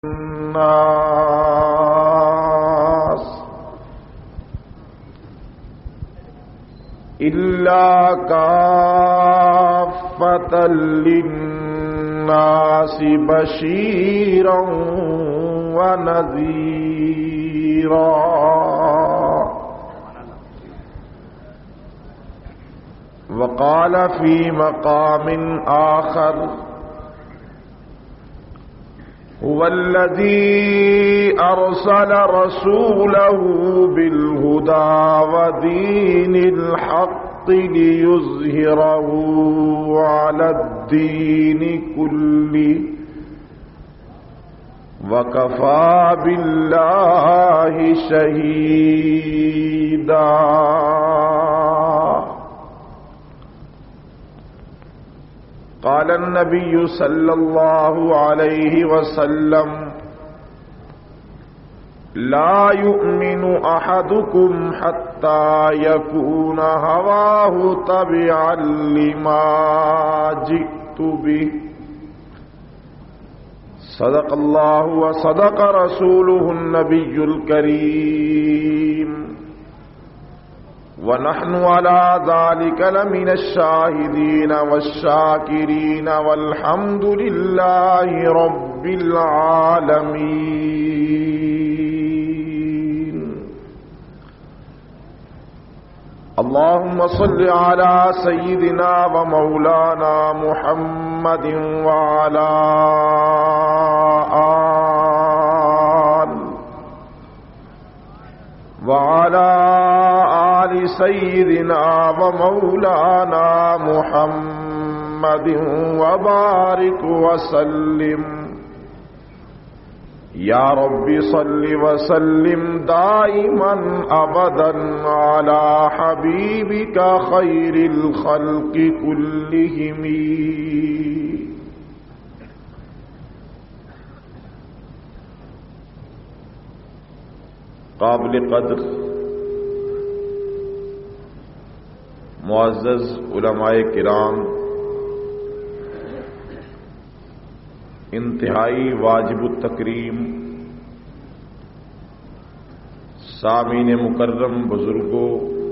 الناس إلا كافة للناس بشيرا ونذيرا. وقال في مقام آخر: هو الذي أرسل رسوله بالهدى ودين الحق ليظهره على الدين كله وكفى بالله شهيدا. قال النبي صلى الله عليه وسلم: لا يؤمن أحدكم حتى يكون هواه تبعا لما جئت به. صدق الله وصدق رسوله النبي الكريم، ونحن على ذلك لمن الشاهدين والشاكرين والحمد لله رب العالمين. اللهم صل على سيدنا ومولانا محمد وعلى آل سيدنا ومولانا محمد وبارك وسلم. يا رب صل وسلم دائما أبدا على حبيبك خير الخلق كلهم. قابل قدر معزز علماء کرام، انتہائی واجب التکریم سامعین مکرم، بزرگوں،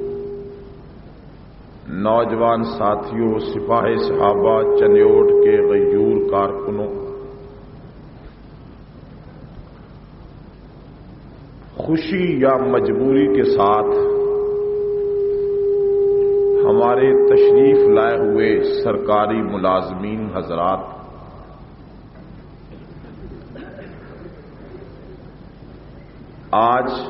نوجوان ساتھیوں، سپاہ صحابہ، چنیوٹ کے غیور کارکنوں، خوشی یا مجبوری کے ساتھ ہمارے تشریف لائے ہوئے سرکاری ملازمین حضرات، آج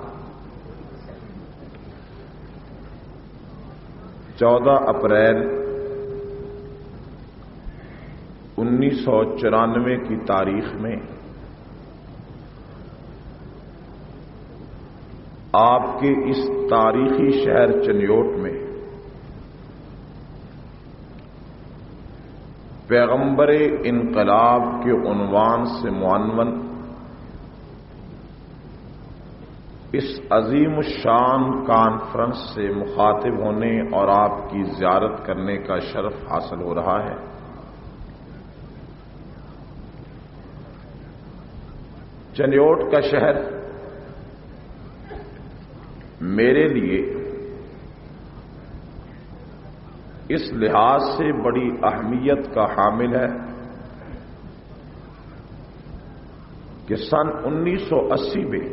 14 اپریل 1994 کی تاریخ میں آپ کے اس تاریخی شہر چنیوٹ میں پیغمبر انقلاب کے عنوان سے معنون اس عظیم الشان کانفرنس سے مخاطب ہونے اور آپ کی زیارت کرنے کا شرف حاصل ہو رہا ہے۔ چنیوٹ کا شہر میرے لیے اس لحاظ سے بڑی اہمیت کا حامل ہے کہ سن 1980 میں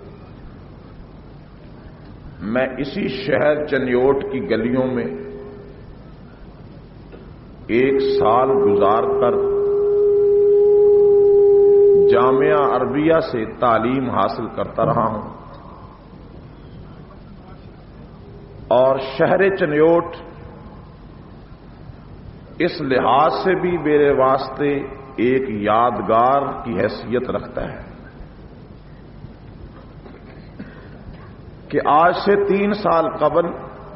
میں اسی شہر چنیوٹ کی گلیوں میں 1 سال گزار کر جامعہ عربیہ سے تعلیم حاصل کرتا رہا ہوں، اور شہر چنیوٹ اس لحاظ سے بھی میرے واسطے ایک یادگار کی حیثیت رکھتا ہے کہ آج سے 3 سال قبل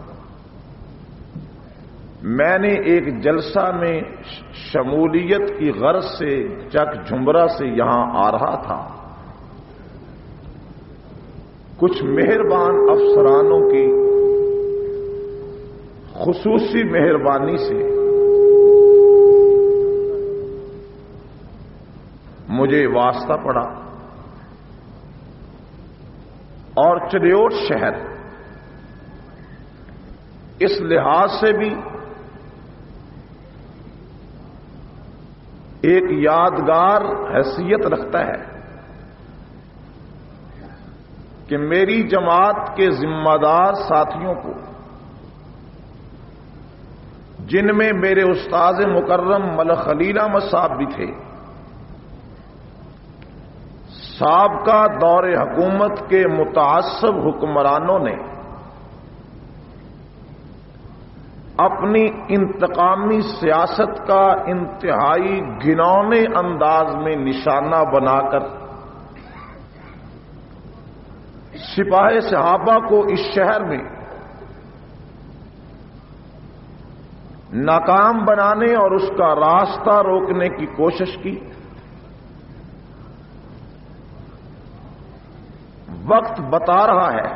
میں نے ایک جلسہ میں شمولیت کی غرض سے چک جھمرا سے یہاں آ رہا تھا۔ کچھ مہربان افسرانوں کی خصوصی مہربانی سے مجھے واسطہ پڑا اور چنیوٹ شہر اس لحاظ سے بھی ایک یادگار حیثیت رکھتا ہے کہ میری جماعت کے ذمہ دار ساتھیوں کو، جن میں میرے استاد مکرم ملک خلیل احمد صاحب بھی تھے، سابقہ دور حکومت کے متعصب حکمرانوں نے اپنی انتقامی سیاست کا انتہائی گھنونے انداز میں نشانہ بنا کر سپاہ صحابہ کو اس شہر میں ناکام بنانے اور اس کا راستہ روکنے کی کوشش کی۔ وقت بتا رہا ہے،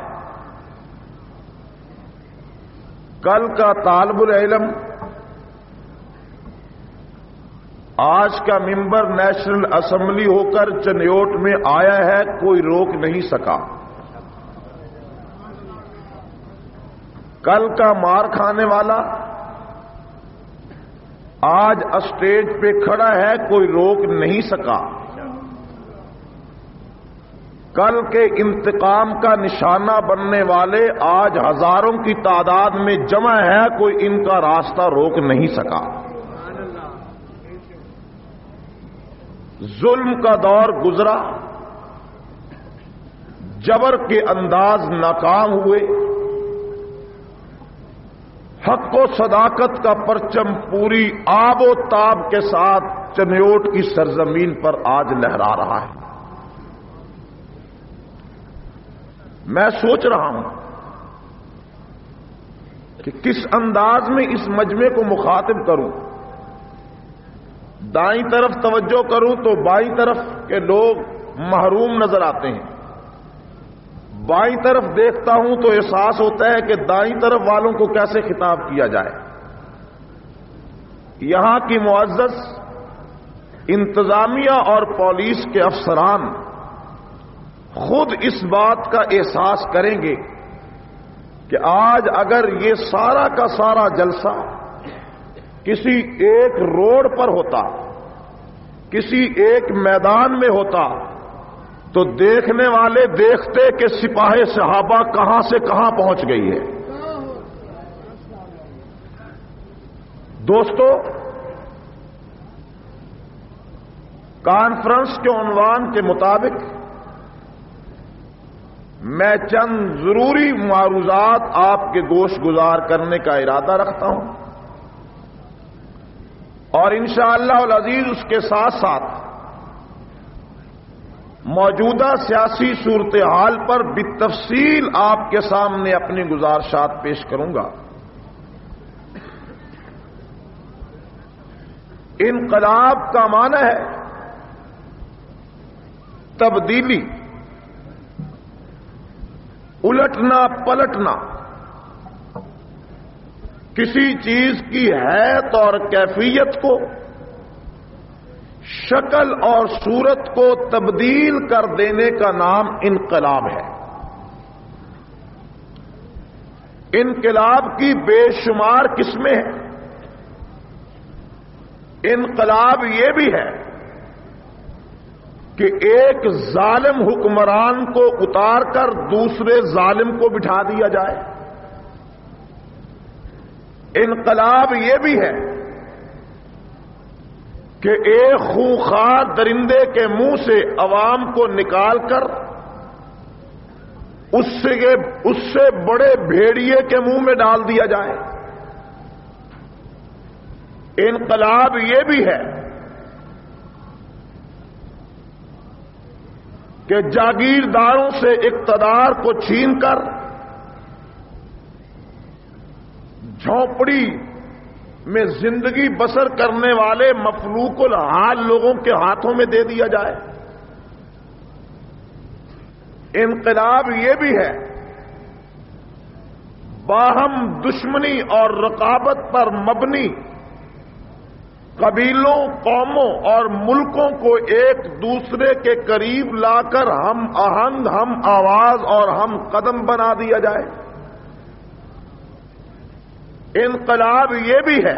کل کا طالب العلم آج کا ممبر نیشنل اسمبلی ہو کر چنیوٹ میں آیا ہے، کوئی روک نہیں سکا۔ کل کا مار کھانے والا آج اسٹیج پہ کھڑا ہے، کوئی روک نہیں سکا۔ کل کے انتقام کا نشانہ بننے والے آج ہزاروں کی تعداد میں جمع ہے، کوئی ان کا راستہ روک نہیں سکا۔ ظلم کا دور گزرا، جبر کے انداز ناکام ہوئے، حق و صداقت کا پرچم پوری آب و تاب کے ساتھ چنیوٹ کی سرزمین پر آج لہرا رہا ہے۔ میں سوچ رہا ہوں کہ کس انداز میں اس مجمع کو مخاطب کروں۔ دائیں طرف توجہ کروں تو بائیں طرف کے لوگ محروم نظر آتے ہیں، بائیں طرف دیکھتا ہوں تو احساس ہوتا ہے کہ دائیں طرف والوں کو کیسے خطاب کیا جائے۔ یہاں کی معزز انتظامیہ اور پولیس کے افسران خود اس بات کا احساس کریں گے کہ آج اگر یہ سارا کا سارا جلسہ کسی ایک روڈ پر ہوتا، کسی ایک میدان میں ہوتا، تو دیکھنے والے دیکھتے کہ سپاہ صحابہ کہاں سے کہاں پہنچ گئی ہے۔ دوستو، کانفرنس کے عنوان کے مطابق میں چند ضروری معروضات آپ کے گوش گزار کرنے کا ارادہ رکھتا ہوں، اور انشاءاللہ العزیز اس کے ساتھ ساتھ موجودہ سیاسی صورتحال پر بالتفصیل آپ کے سامنے اپنی گزارشات پیش کروں گا۔ انقلاب کا معنی ہے تبدیلی، الٹنا پلٹنا، کسی چیز کی حیت اور کیفیت کو، شکل اور صورت کو تبدیل کر دینے کا نام انقلاب ہے۔ انقلاب کی بے شمار قسمیں ہیں۔ انقلاب یہ بھی ہے کہ ایک ظالم حکمران کو اتار کر دوسرے ظالم کو بٹھا دیا جائے۔ انقلاب یہ بھی ہے کہ ایک خونخوار درندے کے منہ سے عوام کو نکال کر اس سے بڑے بھیڑیے کے منہ میں ڈال دیا جائے۔ انقلاب یہ بھی ہے کہ جاگیرداروں سے اقتدار کو چھین کر جھونپڑی میں زندگی بسر کرنے والے مفلوق الحال لوگوں کے ہاتھوں میں دے دیا جائے۔ انقلاب یہ بھی ہے باہم دشمنی اور رقابت پر مبنی قبیلوں، قوموں اور ملکوں کو ایک دوسرے کے قریب لا کر ہم آہنگ، ہم آواز اور ہم قدم بنا دیا جائے۔ انقلاب یہ بھی ہے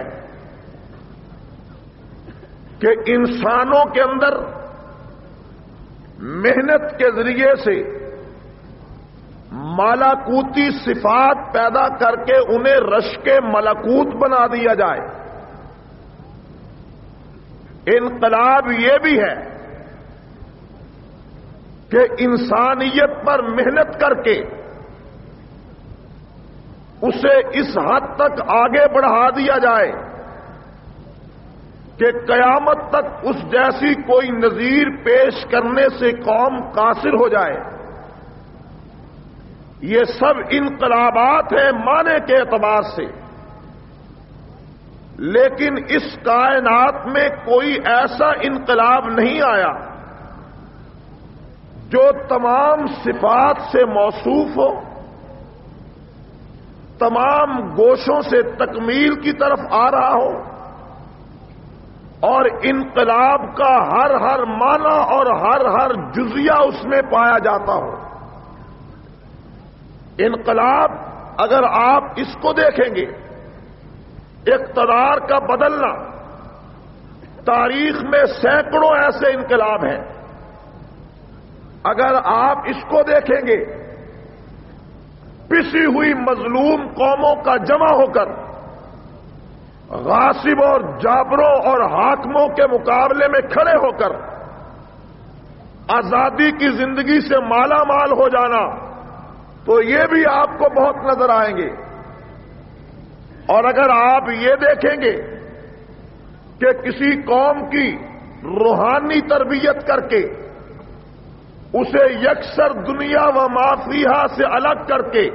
کہ انسانوں کے اندر محنت کے ذریعے سے مالاکوتی صفات پیدا کر کے انہیں رشک ملکوت بنا دیا جائے۔ انقلاب یہ بھی ہے کہ انسانیت پر محنت کر کے اسے اس حد تک آگے بڑھا دیا جائے کہ قیامت تک اس جیسی کوئی نظیر پیش کرنے سے قوم قاصر ہو جائے۔ یہ سب انقلابات ہیں معنی کے اعتبار سے، لیکن اس کائنات میں کوئی ایسا انقلاب نہیں آیا جو تمام صفات سے موصوف ہو، تمام گوشوں سے تکمیل کی طرف آ رہا ہو اور انقلاب کا ہر معنی اور ہر جزیہ اس میں پایا جاتا ہو۔ انقلاب اگر آپ اس کو دیکھیں گے، اقتدار کا بدلنا، تاریخ میں سینکڑوں ایسے انقلاب ہیں۔ اگر آپ اس کو دیکھیں گے، پسی ہوئی مظلوم قوموں کا جمع ہو کر غاصب اور جابروں اور حاکموں کے مقابلے میں کھڑے ہو کر آزادی کی زندگی سے مالا مال ہو جانا، تو یہ بھی آپ کو بہت نظر آئیں گے۔ اور اگر آپ یہ دیکھیں گے کہ کسی قوم کی روحانی تربیت کر کے اسے یکسر دنیا و ما فیہا سے الگ کر کے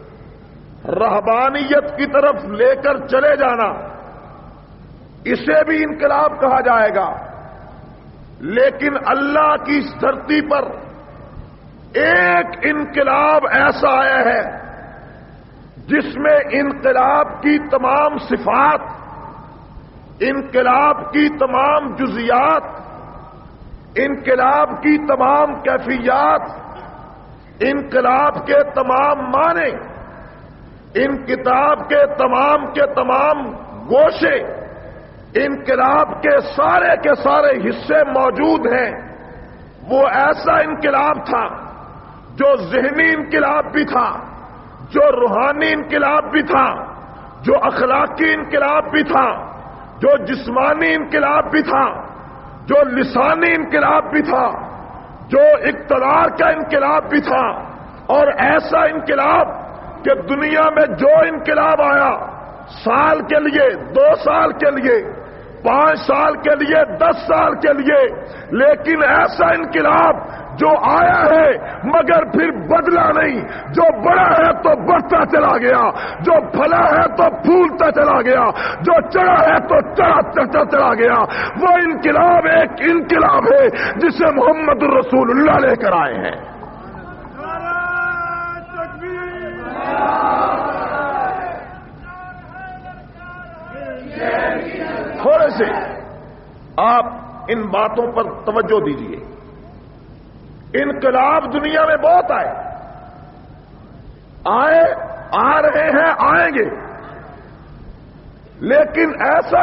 رہبانیت کی طرف لے کر چلے جانا، اسے بھی انقلاب کہا جائے گا۔ لیکن اللہ کی اس دھرتی پر ایک انقلاب ایسا آیا ہے جس میں انقلاب کی تمام صفات، انقلاب کی تمام جزیات، انقلاب کی تمام کیفیات، انقلاب کے تمام معنی، انقلاب کے تمام گوشے، انقلاب کے سارے حصے موجود ہیں۔ وہ ایسا انقلاب تھا جو ذہنی انقلاب بھی تھا، جو روحانی انقلاب بھی تھا، جو اخلاقی انقلاب بھی تھا، جو جسمانی انقلاب بھی تھا، جو لسانی انقلاب بھی تھا، جو اقتدار کا انقلاب بھی تھا، اور ایسا انقلاب کہ دنیا میں جو انقلاب آیا، سال کے لیے، 2 سال کے لیے، 5 سال کے لیے، 10 سال کے لیے، لیکن ایسا انقلاب جو آیا ہے مگر پھر بدلا نہیں، جو بڑا ہے تو بڑھتا چلا گیا، جو پھلا ہے تو پھولتا چلا گیا، جو چڑھا ہے تو چڑھتا چلا گیا، وہ انقلاب ایک انقلاب ہے جسے محمد رسول اللہ لے کر آئے ہیں۔ تھوڑے سے آپ ان باتوں پر توجہ دیجیے۔ انقلاب دنیا میں بہت آ رہے ہیں، آئیں گے، لیکن ایسا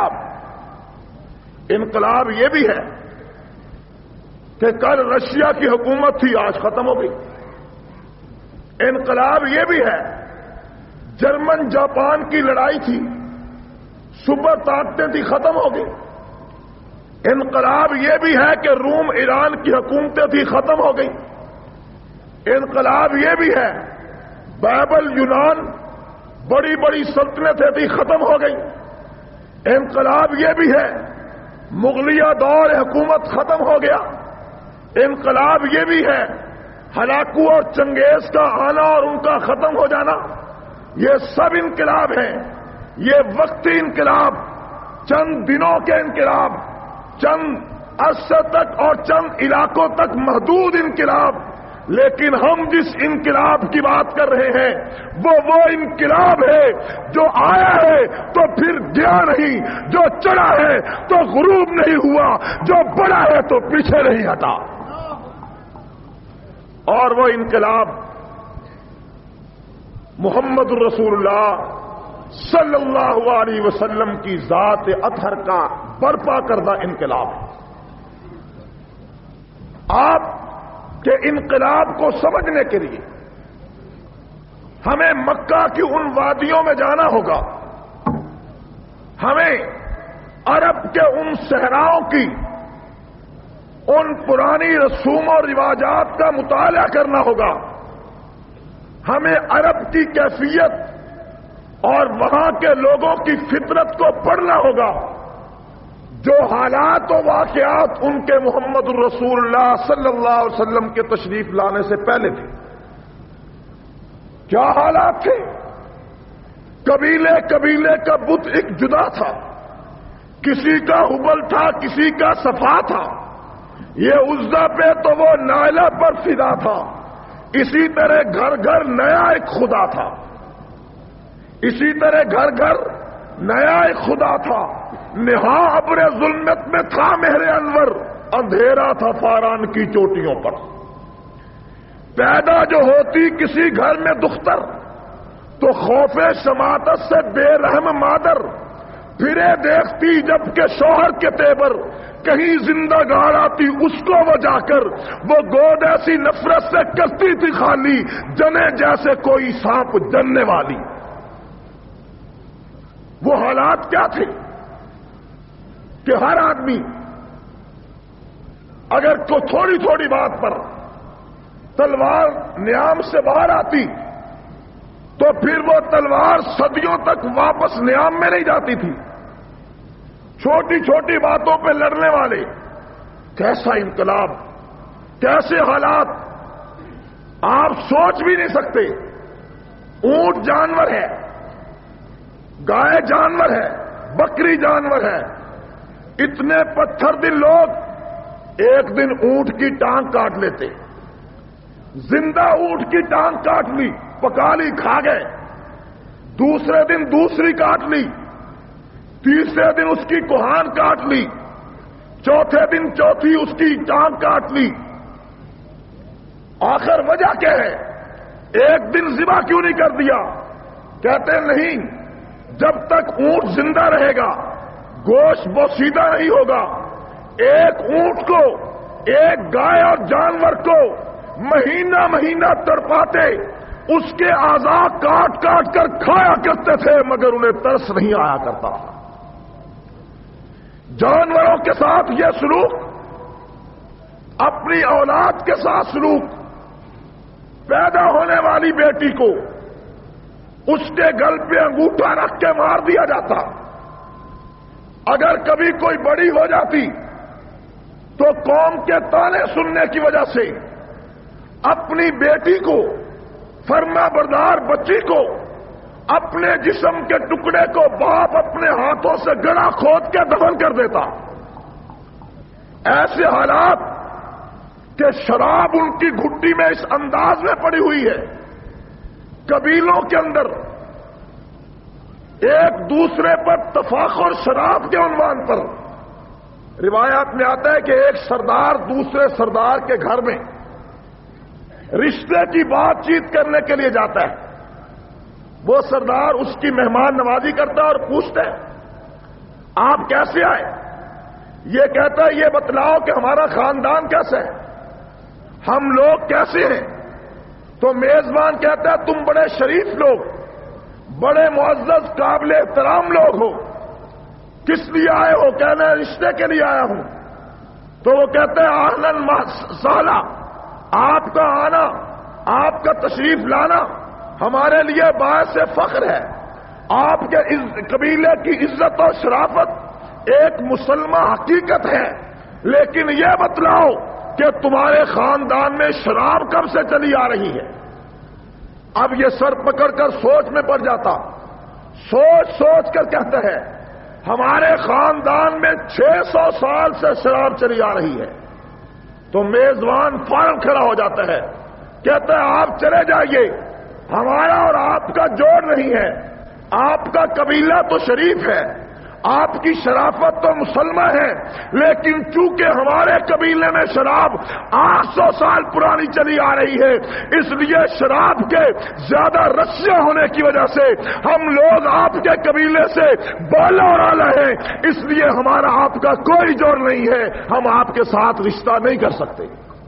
انقلاب یہ بھی ہے کہ کل رشیا کی حکومت تھی، آج ختم ہو گئی۔ انقلاب یہ بھی ہے، جرمن جاپان کی لڑائی تھی، سپر طاقتیں تھی، ختم ہو گئی۔ انقلاب یہ بھی ہے کہ روم ایران کی حکومتیں تھی، ختم ہو گئی۔ انقلاب یہ بھی ہے، بابل یونان بڑی بڑی سلطنتیں تھی، ختم ہو گئی۔ انقلاب یہ بھی ہے، مغلیہ دور حکومت ختم ہو گیا۔ انقلاب یہ بھی ہے، ہلاکو اور چنگیز کا آنا اور ان کا ختم ہو جانا۔ یہ سب انقلاب ہیں۔ یہ وقتی انقلاب، چند دنوں کے انقلاب، چند عرصے تک اور چند علاقوں تک محدود انقلاب، لیکن ہم جس انقلاب کی بات کر رہے ہیں وہ انقلاب ہے جو آیا ہے تو پھر گیا نہیں، جو چڑھا ہے تو غروب نہیں ہوا، جو بڑا ہے تو پیچھے نہیں ہٹا۔ اور وہ انقلاب محمد رسول اللہ صلی اللہ علیہ وسلم کی ذات اطہر کا برپا کردہ انقلاب ہے۔ آپ کے انقلاب کو سمجھنے کے لیے ہمیں مکہ کی ان وادیوں میں جانا ہوگا، ہمیں عرب کے ان صحراؤں کی ان پرانی رسوم و رواجات کا مطالعہ کرنا ہوگا، ہمیں عرب کی کیفیت اور وہاں کے لوگوں کی فطرت کو پڑھنا ہوگا، جو حالات و واقعات ان کے محمد الرسول اللہ صلی اللہ علیہ وسلم کے تشریف لانے سے پہلے تھے۔ کیا حالات تھے؟ قبیلے قبیلے کا بت ایک جدا تھا، کسی کا حبل تھا، کسی کا صفا تھا، یہ عزا پہ تو وہ نائلہ پر فدا تھا، اسی طرح گھر گھر نیا ایک خدا تھا، اسی طرح گھر گھر نیا ایک خدا تھا۔ نہاں ابر ظلمت میں تھا مہر انور، اندھیرا تھا فاران کی چوٹیوں پر۔ پیدا جو ہوتی کسی گھر میں دختر تو خوف شماتت سے بے رحم مادر پھرے دیکھتی جب کہ شوہر کے تیبر، کہیں زندہ گار آتی اس کو وہ جا کر، وہ گود ایسی نفرت سے کرتی تھی خالی، جنے جیسے کوئی سانپ جننے والی۔ وہ حالات کیا تھے کہ ہر آدمی اگر کوئی تھوڑی تھوڑی بات پر تلوار نیام سے باہر آتی تو پھر وہ تلوار صدیوں تک واپس نیام میں نہیں جاتی تھی۔ چھوٹی چھوٹی باتوں پہ لڑنے والے، کیسا انقلاب، کیسے حالات آپ سوچ بھی نہیں سکتے۔ اونٹ جانور ہے، گائے جانور ہے، بکری جانور ہے، اتنے پتھر دل لوگ ایک دن اونٹ کی ٹانگ کاٹ لیتے، زندہ اونٹ کی ٹانگ کاٹ لی، پکا لی، کھا گئے، دوسرے دن دوسری کاٹ لی، تیسرے دن اس کی کوہان کاٹ لی، چوتھے دن چوتھی اس کی ٹانگ کاٹ لی۔ آخر وجہ کیا ہے؟ ایک دن ذبح کیوں نہیں کر دیا؟ کہتے نہیں، جب تک اونٹ زندہ رہے گا گوشت بوسیدہ نہیں ہوگا۔ ایک اونٹ کو، ایک گائے اور جانور کو مہینہ مہینہ تڑپاتے، اس کے اعضاء کاٹ کاٹ کر کھایا کرتے تھے مگر انہیں ترس نہیں آیا کرتا۔ جانوروں کے ساتھ یہ سلوک، اپنی اولاد کے ساتھ سلوک، پیدا ہونے والی بیٹی کو اس کے گل پہ انگوٹھا رکھ کے مار دیا جاتا۔ اگر کبھی کوئی بڑی ہو جاتی تو قوم کے تانے سننے کی وجہ سے اپنی بیٹی کو، فرما بردار بچی کو، اپنے جسم کے ٹکڑے کو باپ اپنے ہاتھوں سے گڑا کھود کے دفن کر دیتا۔ ایسے حالات کہ شراب ان کی گھٹی میں اس انداز میں پڑی ہوئی ہے، قبیلوں کے اندر ایک دوسرے پر تفاخر شراب کے عنوان پر۔ روایات میں آتا ہے کہ ایک سردار دوسرے سردار کے گھر میں رشتے کی بات چیت کرنے کے لیے جاتا ہے۔ وہ سردار اس کی مہمان نوازی کرتا ہے اور پوچھتا ہے آپ کیسے آئے؟ یہ کہتا ہے یہ بتلاؤ کہ ہمارا خاندان کیسا ہے، ہم لوگ کیسے ہیں؟ تو میزبان کہتا ہے تم بڑے شریف لوگ، بڑے معزز قابل احترام لوگ ہو، کس لیے آئے ہو؟ کہنا ہے رشتے کے لیے آیا ہوں۔ تو وہ کہتے ہیں اہلاً سہلا، آپ کا آنا، آپ کا تشریف لانا ہمارے لیے باعث فخر ہے۔ آپ کے قبیلے کی عزت اور شرافت ایک مسلمہ حقیقت ہے، لیکن یہ بتلاؤ کہ تمہارے خاندان میں شراب کب سے چلی آ رہی ہے؟ اب یہ سر پکڑ کر سوچ میں پڑ جاتا، سوچ سوچ کر کہتا ہے ہمارے خاندان میں 600 سال سے شراب چلی آ رہی ہے۔ تو میزبان فوراً کھڑا ہو جاتا ہے، کہتا ہے آپ چلے جائیے، ہمارا اور آپ کا جوڑ نہیں ہے، آپ کا قبیلہ تو شریف ہے، آپ کی شرافت تو مسلمہ ہے، لیکن چونکہ ہمارے قبیلے میں شراب 800 سال پرانی چلی آ رہی ہے، اس لیے شراب کے زیادہ رسیاں ہونے کی وجہ سے ہم لوگ آپ کے قبیلے سے بالا اور اعلیٰ ہیں، اس لیے ہمارا آپ کا کوئی جوڑ نہیں ہے، ہم آپ کے ساتھ رشتہ نہیں کر سکتے۔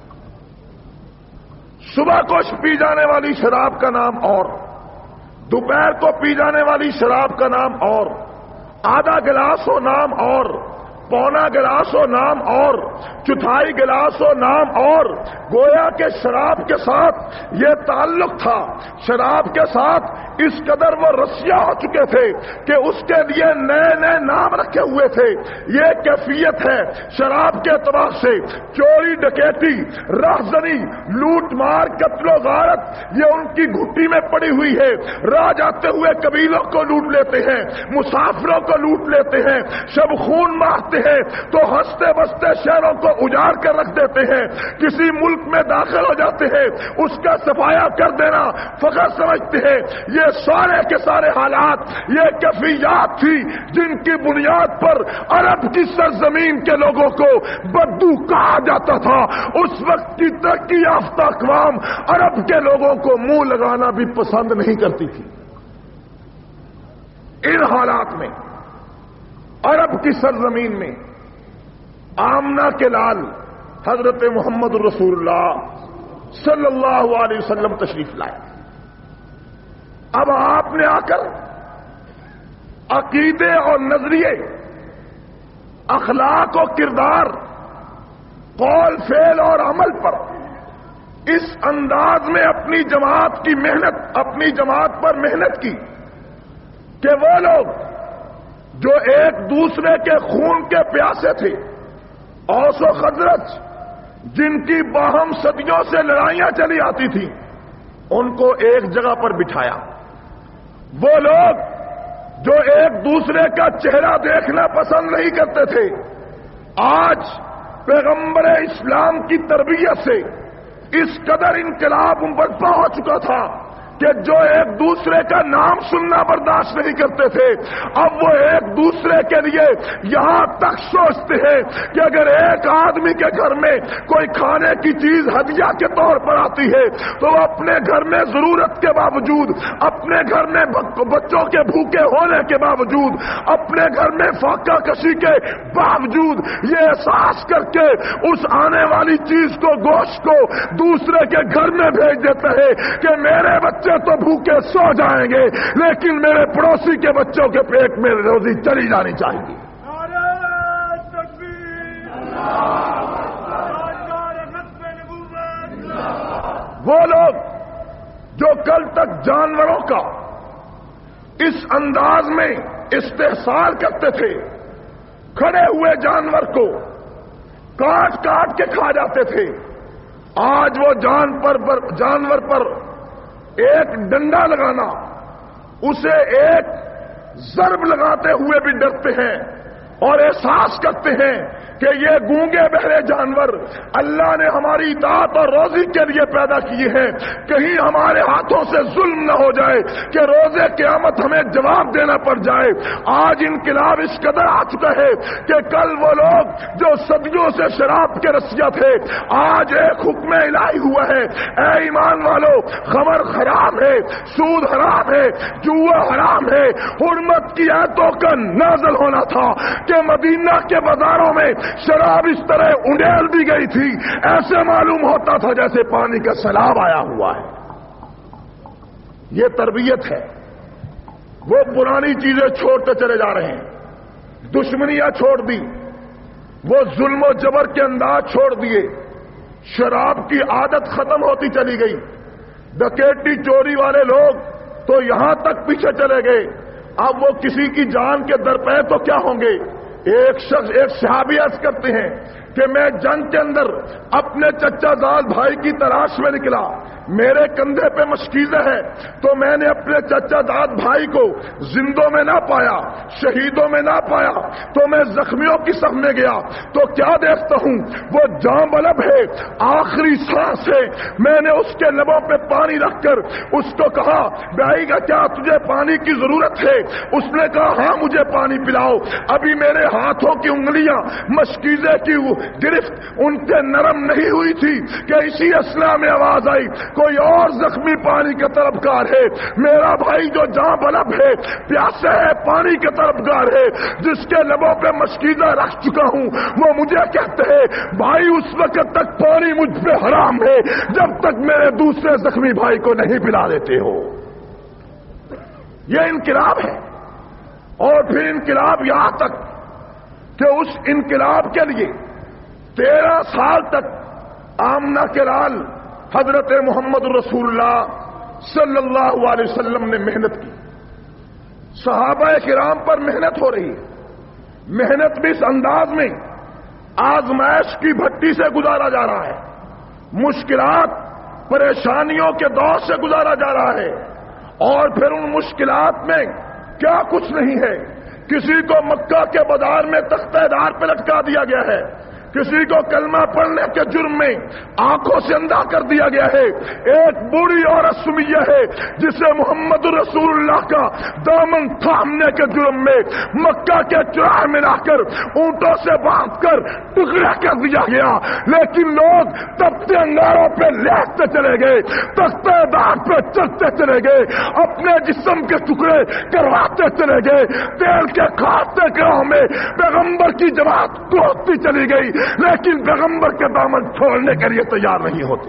صبح کو پی جانے والی شراب کا نام اور، دوپہر کو پی جانے والی شراب کا نام اور، آدھا گلاس ہو نام اور، پونا گلاس ہو نام اور، چوتھائی گلاس ہو نام اور۔ گویا کہ شراب کے ساتھ یہ تعلق تھا، شراب کے ساتھ اس قدر وہ رسیاں ہو چکے تھے کہ اس کے لیے نئے نئے نام رکھے ہوئے تھے۔ یہ کیفیت ہے شراب کے اعتبار سے، چوری ڈکیتی، راہزنی، لوٹ مار، قتل و غارت، یہ ان کی گھٹی میں پڑی ہوئی ہے۔ راہ جاتے ہوئے قبیلوں کو لوٹ لیتے ہیں، مسافروں کو لوٹ لیتے ہیں، شب خون مارتے ہیں تو ہنستے بستے شہروں کو اجاڑ کر رکھ دیتے ہیں، کسی ملک میں داخل ہو جاتے ہیں، اس کا صفایا کر دینا فخر سمجھتے ہیں۔ یہ سارے کے سارے حالات، یہ کیفیات تھی جن کی بنیاد پر عرب کی سرزمین کے لوگوں کو بدو کہا جاتا تھا۔ اس وقت کی ترقی یافتہ اقوام عرب کے لوگوں کو منہ لگانا بھی پسند نہیں کرتی تھی۔ ان حالات میں عرب کی سرزمین میں آمنہ کے لال حضرت محمد رسول اللہ صلی اللہ علیہ وسلم تشریف لائے۔ اب آپ نے آ کر عقیدے اور نظریے، اخلاق و کردار، قول فعل اور عمل پر اس انداز میں اپنی جماعت پر محنت کی کہ وہ لوگ جو ایک دوسرے کے خون کے پیاسے تھے، اوس و خزرج، جن کی باہم صدیوں سے لڑائیاں چلی آتی تھیں، ان کو ایک جگہ پر بٹھایا۔ وہ لوگ جو ایک دوسرے کا چہرہ دیکھنا پسند نہیں کرتے تھے، آج پیغمبر اسلام کی تربیت سے اس قدر انقلاب برپا ہو چکا تھا کہ جو ایک دوسرے کا نام سننا برداشت نہیں کرتے تھے، اب وہ ایک دوسرے کے لیے یہاں تک سوچتے ہیں کہ اگر ایک آدمی کے گھر میں کوئی کھانے کی چیز ہدیہ کے طور پر آتی ہے تو وہ اپنے گھر میں ضرورت کے باوجود، اپنے گھر میں بچوں کے بھوکے ہونے کے باوجود، اپنے گھر میں فاقہ کشی کے باوجود یہ احساس کر کے اس آنے والی چیز کو، گوشت کو، دوسرے کے گھر میں بھیج دیتا ہے کہ میرے بچے تو بھوکے سو جائیں گے لیکن میرے پڑوسی کے بچوں کے پیٹ میں روزی چلی جانی چاہیے۔ وہ لوگ جو کل تک جانوروں کا اس انداز میں استحصال کرتے تھے، کھڑے ہوئے جانور کو کاٹ کاٹ کے کھا جاتے تھے، آج وہ جانور پر ایک ڈنڈا لگانا، اسے ایک ضرب لگاتے ہوئے بھی ڈرتے ہیں اور احساس کرتے ہیں کہ یہ گونگے بہرے جانور اللہ نے ہماری اطاعت اور روزی کے لیے پیدا کیے ہیں، کہیں ہمارے ہاتھوں سے ظلم نہ ہو جائے کہ روزے قیامت ہمیں جواب دینا پڑ جائے۔ آج انقلاب اس قدر آ چکا ہے کہ کل وہ لوگ جو صدیوں سے شراب کے رسیا تھے، آج ایک حکم الہی ہوا ہے، اے ایمان والو، خمر حرام ہے، سود حرام ہے، جوا حرام ہے۔ حرمت کی آیتوں کا نازل ہونا تھا کہ مدینہ کے بازاروں میں شراب اس طرح انڈیل دی گئی تھی، ایسے معلوم ہوتا تھا جیسے پانی کا سیلاب آیا ہوا ہے۔ یہ تربیت ہے۔ وہ پرانی چیزیں چھوڑتے چلے جا رہے ہیں، دشمنیاں چھوڑ دی، وہ ظلم و جبر کے انداز چھوڑ دیے، شراب کی عادت ختم ہوتی چلی گئی، ڈکیتی چوری والے لوگ تو یہاں تک پیچھے چلے گئے، اب وہ کسی کی جان کے درپے تو کیا ہوں گے۔ ایک صحابی عرض کرتے ہیں کہ میں جنگ کے اندر اپنے چچا زاد بھائی کی تلاش میں نکلا، میرے کندھے پہ مشکیزیں ہیں تو میں نے اپنے چچا داد بھائی کو زندوں میں نہ پایا، شہیدوں میں نہ پایا، تو میں زخمیوں کی صف میں گیا تو کیا دیکھتا ہوں، وہ جاں بلب ہے، آخری سانس ہے۔ میں نے اس کے لبوں پہ پانی رکھ کر اس کو کہا بھائی کا کیا تجھے پانی کی ضرورت ہے؟ اس نے کہا ہاں مجھے پانی پلاؤ۔ ابھی میرے ہاتھوں کی انگلیاں مشکیزے کی گرفت ان سے نرم نہیں ہوئی تھی کہ اسی اثنا میں آواز آئی کوئی اور زخمی پانی کے طلبگار ہے۔ میرا بھائی جو جاں بلب ہے، پیاسے ہے، پانی کے طلبگار ہے، جس کے لبوں پہ مشکیزہ رکھ چکا ہوں، وہ مجھے کہتے ہیں بھائی اس وقت تک پانی مجھ پہ حرام ہے جب تک میرے دوسرے زخمی بھائی کو نہیں پلا دیتے ہو۔ یہ انقلاب ہے۔ اور پھر انقلاب یہاں تک کہ اس انقلاب کے لیے 13 سال تک آمنہ کے لال حضرت محمد رسول اللہ صلی اللہ علیہ وسلم نے محنت کی۔ صحابہ کرام پر محنت ہو رہی ہے، محنت بھی اس انداز میں آزمائش کی بھٹی سے گزارا جا رہا ہے، مشکلات پریشانیوں کے دور سے گزارا جا رہا ہے، اور پھر ان مشکلات میں کیا کچھ نہیں ہے۔ کسی کو مکہ کے بازار میں تختہ دار پہ لٹکا دیا گیا ہے، کسی کو کلمہ پڑھنے کے جرم میں آنکھوں سے اندھا کر دیا گیا ہے، ایک بوڑھی عورت سمیہ ہے جسے محمد رسول اللہ کا دامن تھامنے کے جرم میں مکہ کے چوراہے میں لا کر اونٹوں سے باندھ کر ٹکڑے کر دیا گیا، لیکن لوگ تپتے انگاروں پہ لیٹتے چلے گئے، تختہ دار پہ چلتے چلے گئے، اپنے جسم کے ٹکڑے کرواتے چلے گئے، تیل کے کھاتے گاؤں میں پیغمبر کی جماعت کوستی چلی گئی، لیکن پیغمبر کے دامن چھوڑنے کے لیے تیار نہیں ہوتی۔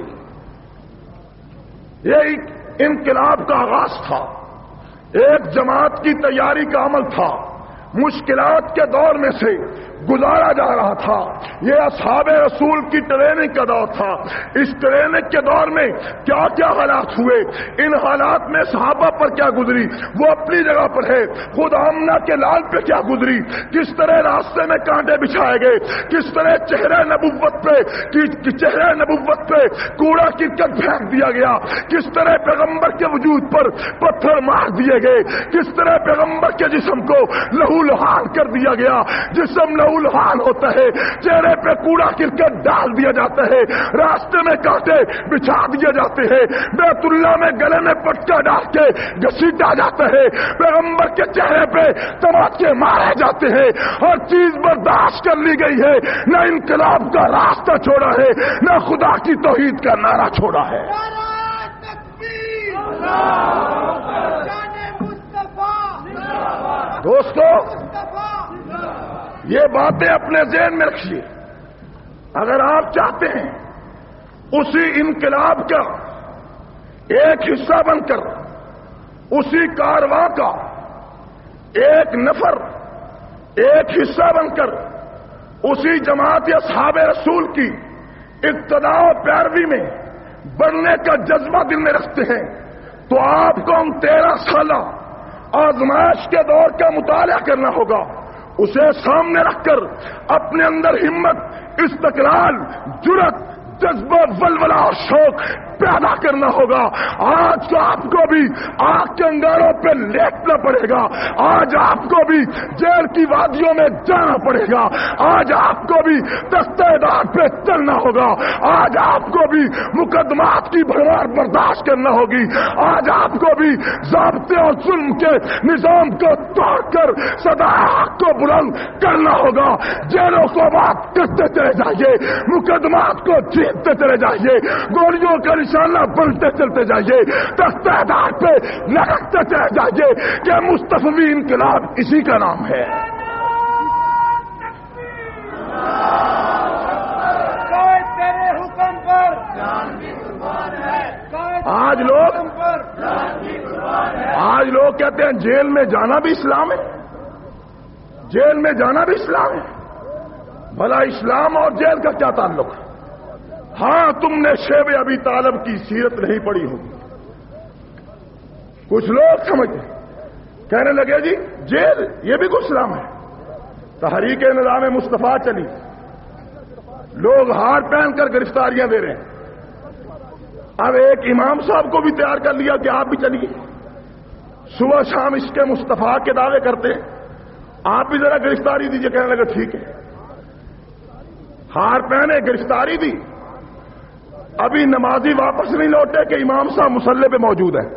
یہ انقلاب کا آغاز تھا، ایک جماعت کی تیاری کا عمل تھا، مشکلات کے دور میں سے گزارا جا رہا تھا۔ یہ اصحاب رسول کی ٹریننگ کا دور تھا۔ اس ٹریننگ کے دور میں کیا کیا حالات ہوئے، ان حالات میں صحابہ پر کیا گزری وہ اپنی جگہ پر ہے، خود آمنہ کے لال پہ کیا گزری، کس طرح راستے میں کانٹے بچھائے گئے، کس طرح چہرہ نبوت پہ کوڑا کرکٹ پھینک دیا گیا، کس طرح پیغمبر کے وجود پر پتھر مار دیے گئے، کس طرح پیغمبر کے جسم کو لہو لہان کر دیا گیا۔ جسم لہو لہان ہوتا ہے، چہرے پہ کوڑا کرکٹ ڈال دیا جاتا ہے، راستے میں کانٹے بچھا دیے جاتے ہیں، بیت اللہ میں گلے میں پٹکا ڈال کے گھسیٹا جاتا ہے، پیغمبر کے چہرے پہ تماچے مارے جاتے ہیں، ہر چیز برداشت کر لی گئی ہے، نہ انقلاب کا راستہ چھوڑا ہے، نہ خدا کی توحید کا نعرہ چھوڑا ہے۔ دوستو یہ باتیں اپنے ذہن میں رکھیے، اگر آپ چاہتے ہیں اسی انقلاب کا ایک حصہ بن کر، اسی کارواں کا ایک نفر، ایک حصہ بن کر اسی جماعت اصحاب رسول کی اقتداء و پیروی میں بڑھنے کا جذبہ دل میں رکھتے ہیں، تو آپ کو ان 13 سالہ آزمائش کے دور کا مطالعہ کرنا ہوگا، اسے سامنے رکھ کر اپنے اندر ہمت، استقلال، جرأت، جذبہ، ولولہ اور شوق پیدا کرنا ہوگا۔ آج تو آپ کو بھی آگ کے انگاروں پہ لیٹنا پڑے گا، آج آپ کو بھی جیل کی وادیوں میں جانا پڑے گا، آج آپ کو بھی تختہ دار پہ چلنا ہوگا، آج آپ کو بھی مقدمات کی بھرمار برداشت کرنا ہوگی، آج آپ کو بھی ضابطے اور ظلم کے نظام کو توڑ کر صدائے حق کو بلند کرنا ہوگا۔ جیلوں کو بات کرتے چلے جائیے، مقدمات کو جیتتے چلے جائیے، گولیوں کا نشانہ بنتے چلتے جائیے، تختہ دار پہ لگتے چلے جائیے کہ مصطفی انقلاب اسی کا نام ہے۔ آج لوگ کہتے ہیں جیل میں جانا بھی اسلام ہے، جیل میں جانا بھی اسلام ہے۔ بھلا اسلام اور جیل کا کیا تعلق ہے؟ ہاں تم نے شیب ابی طالب کی سیرت نہیں پڑھی ہوگی، کچھ لوگ سمجھتے کہنے لگے جی جیل یہ بھی کچھ اسلام ہے۔ تحریک نظام مصطفیٰ چلی، لوگ ہار پہن کر گرفتاریاں دے رہے ہیں، اب ایک امام صاحب کو بھی تیار کر لیا کہ آپ بھی چلیے، صبح شام اس کے مصطفیٰ کے دعوے کرتے ہیں، آپ بھی ذرا گرفتاری دیجیے۔ کہنے لگے ٹھیک ہے، ہار پہنے گرفتاری دی۔ ابھی نمازی واپس نہیں لوٹے کہ امام صاحب مصلی پہ موجود ہیں۔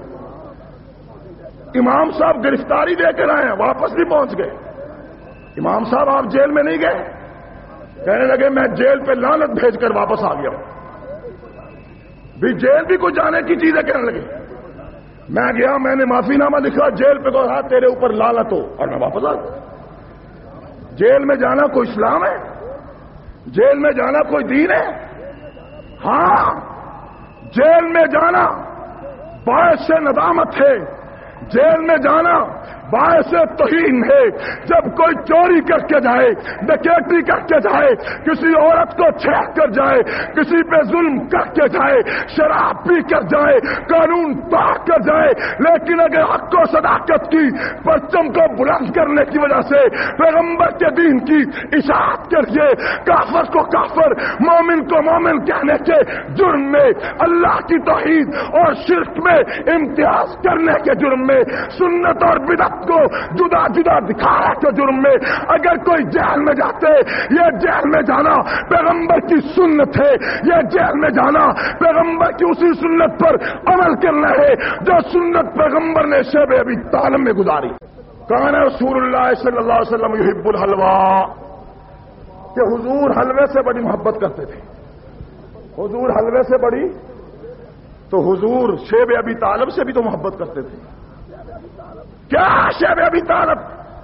امام صاحب گرفتاری دے کر آئے ہیں، واپس نہیں پہنچ گئے۔ امام صاحب آپ جیل میں نہیں گئے؟ کہنے لگے میں جیل پہ لعنت بھیج کر واپس آ گیا ہوں۔ بھی جیل بھی کوئی جانے کی چیز ہے؟ کہنے لگے میں گیا، میں نے معافی نامہ لکھا، جیل پہ کہا تیرے اوپر لعنت ہو، اور میں واپس آ گیا۔ جیل میں جانا کوئی اسلام ہے؟ جیل میں جانا کوئی دین ہے؟ ہاں، جیل میں جانا باعث ندامت ہے، جیل میں جانا باعث توہین ہے۔ جب کوئی چوری کر کے جائے، ڈکیتی کر کے جائے، کسی عورت کو چھیڑ کر جائے، کسی پہ ظلم کر کے جائے، شراب پی کر جائے، قانون توڑ کر جائے، لیکن اگر حق و صداقت کی پرچم کو بلند کرنے کی وجہ سے پیغمبر کے دین کی اطاعت کریے، کافر کو کافر، مومن کو مومن کہنے کے جرم میں، اللہ کی توحید اور شرک میں امتیاز کرنے کے جرم میں، سنت اور بدعت کو جدا جدا دکھانے کے جرم میں اگر کوئی جیل میں جاتے، یہ جیل میں جانا پیغمبر کی سنت ہے، یہ جیل میں جانا پیغمبر کی اسی سنت پر عمل کرنا ہے جو سنت پیغمبر نے شیب ابی طالب میں گزاری۔ کان رسول اللہ صلی اللہ علیہ وسلم یحب الحلوا، کہ حضور حلوے سے بڑی محبت کرتے تھے۔ حضور حلوے سے بڑی، تو حضور شیب ابی طالب سے بھی تو محبت کرتے تھے۔ کیا شیب ابی طالب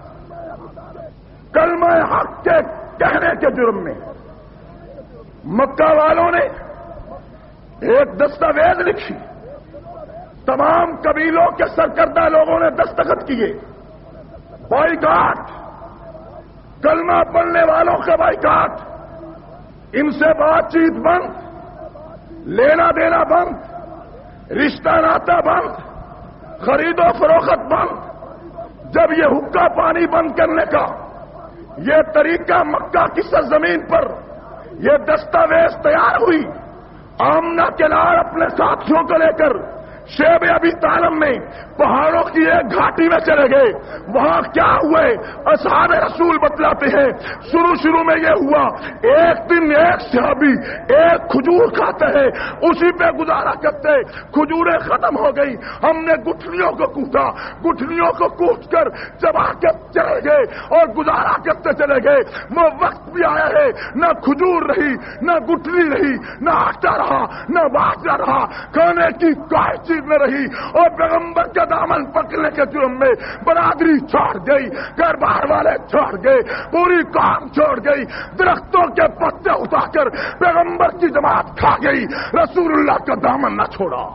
کلمہ حق کے کہنے کے جرم میں مکہ والوں نے ایک دستاویز لکھی، تمام قبیلوں کے سرکردہ لوگوں نے دستخط کیے، بائیکاٹ، کلمہ پڑھنے والوں کا بائیکاٹ، ان سے بات چیت بند، لینا دینا بند، رشتہ ناتا بند، خرید و فروخت بند۔ جب یہ حقہ پانی بند کرنے کا یہ طریقہ مکہ کی سرزمین پر یہ دستاویز تیار ہوئی، آمنہ کے لال اپنے ساتھیوں کو لے کر شیب ابی طالب میں پہاڑوں کی ایک گھاٹی میں چلے گئے۔ وہاں کیا ہوئے اصحاب رسول بتلاتے ہیں، شروع میں یہ ہوا، ایک دن ایک صحابی ایک کھجور کھاتے ہیں، اسی پہ گزارا کرتے، کھجوریں ختم ہو گئی، ہم نے گٹھلیوں کو کوٹا، گٹھلیوں کو کوٹ کر چبا کے چلے گئے اور گزارا کرتے چلے گئے۔ وہ وقت بھی آیا ہے، نہ کھجور رہی، نہ گٹھلی رہی، نہ آٹا رہا، نہ باجرا رہا، کھانے کی کوئی چیز نہ رہی، اور پیغمبر کا دامن پکڑنے کے جرم میں برادری چھوڑ گئی، گھر بار والے چھوڑ گئے، پوری قوم چھوڑ گئی، درختوں کے پتے اٹھا کر پیغمبر کی جماعت کھا گئی، رسول اللہ کا دامن نہ چھوڑا۔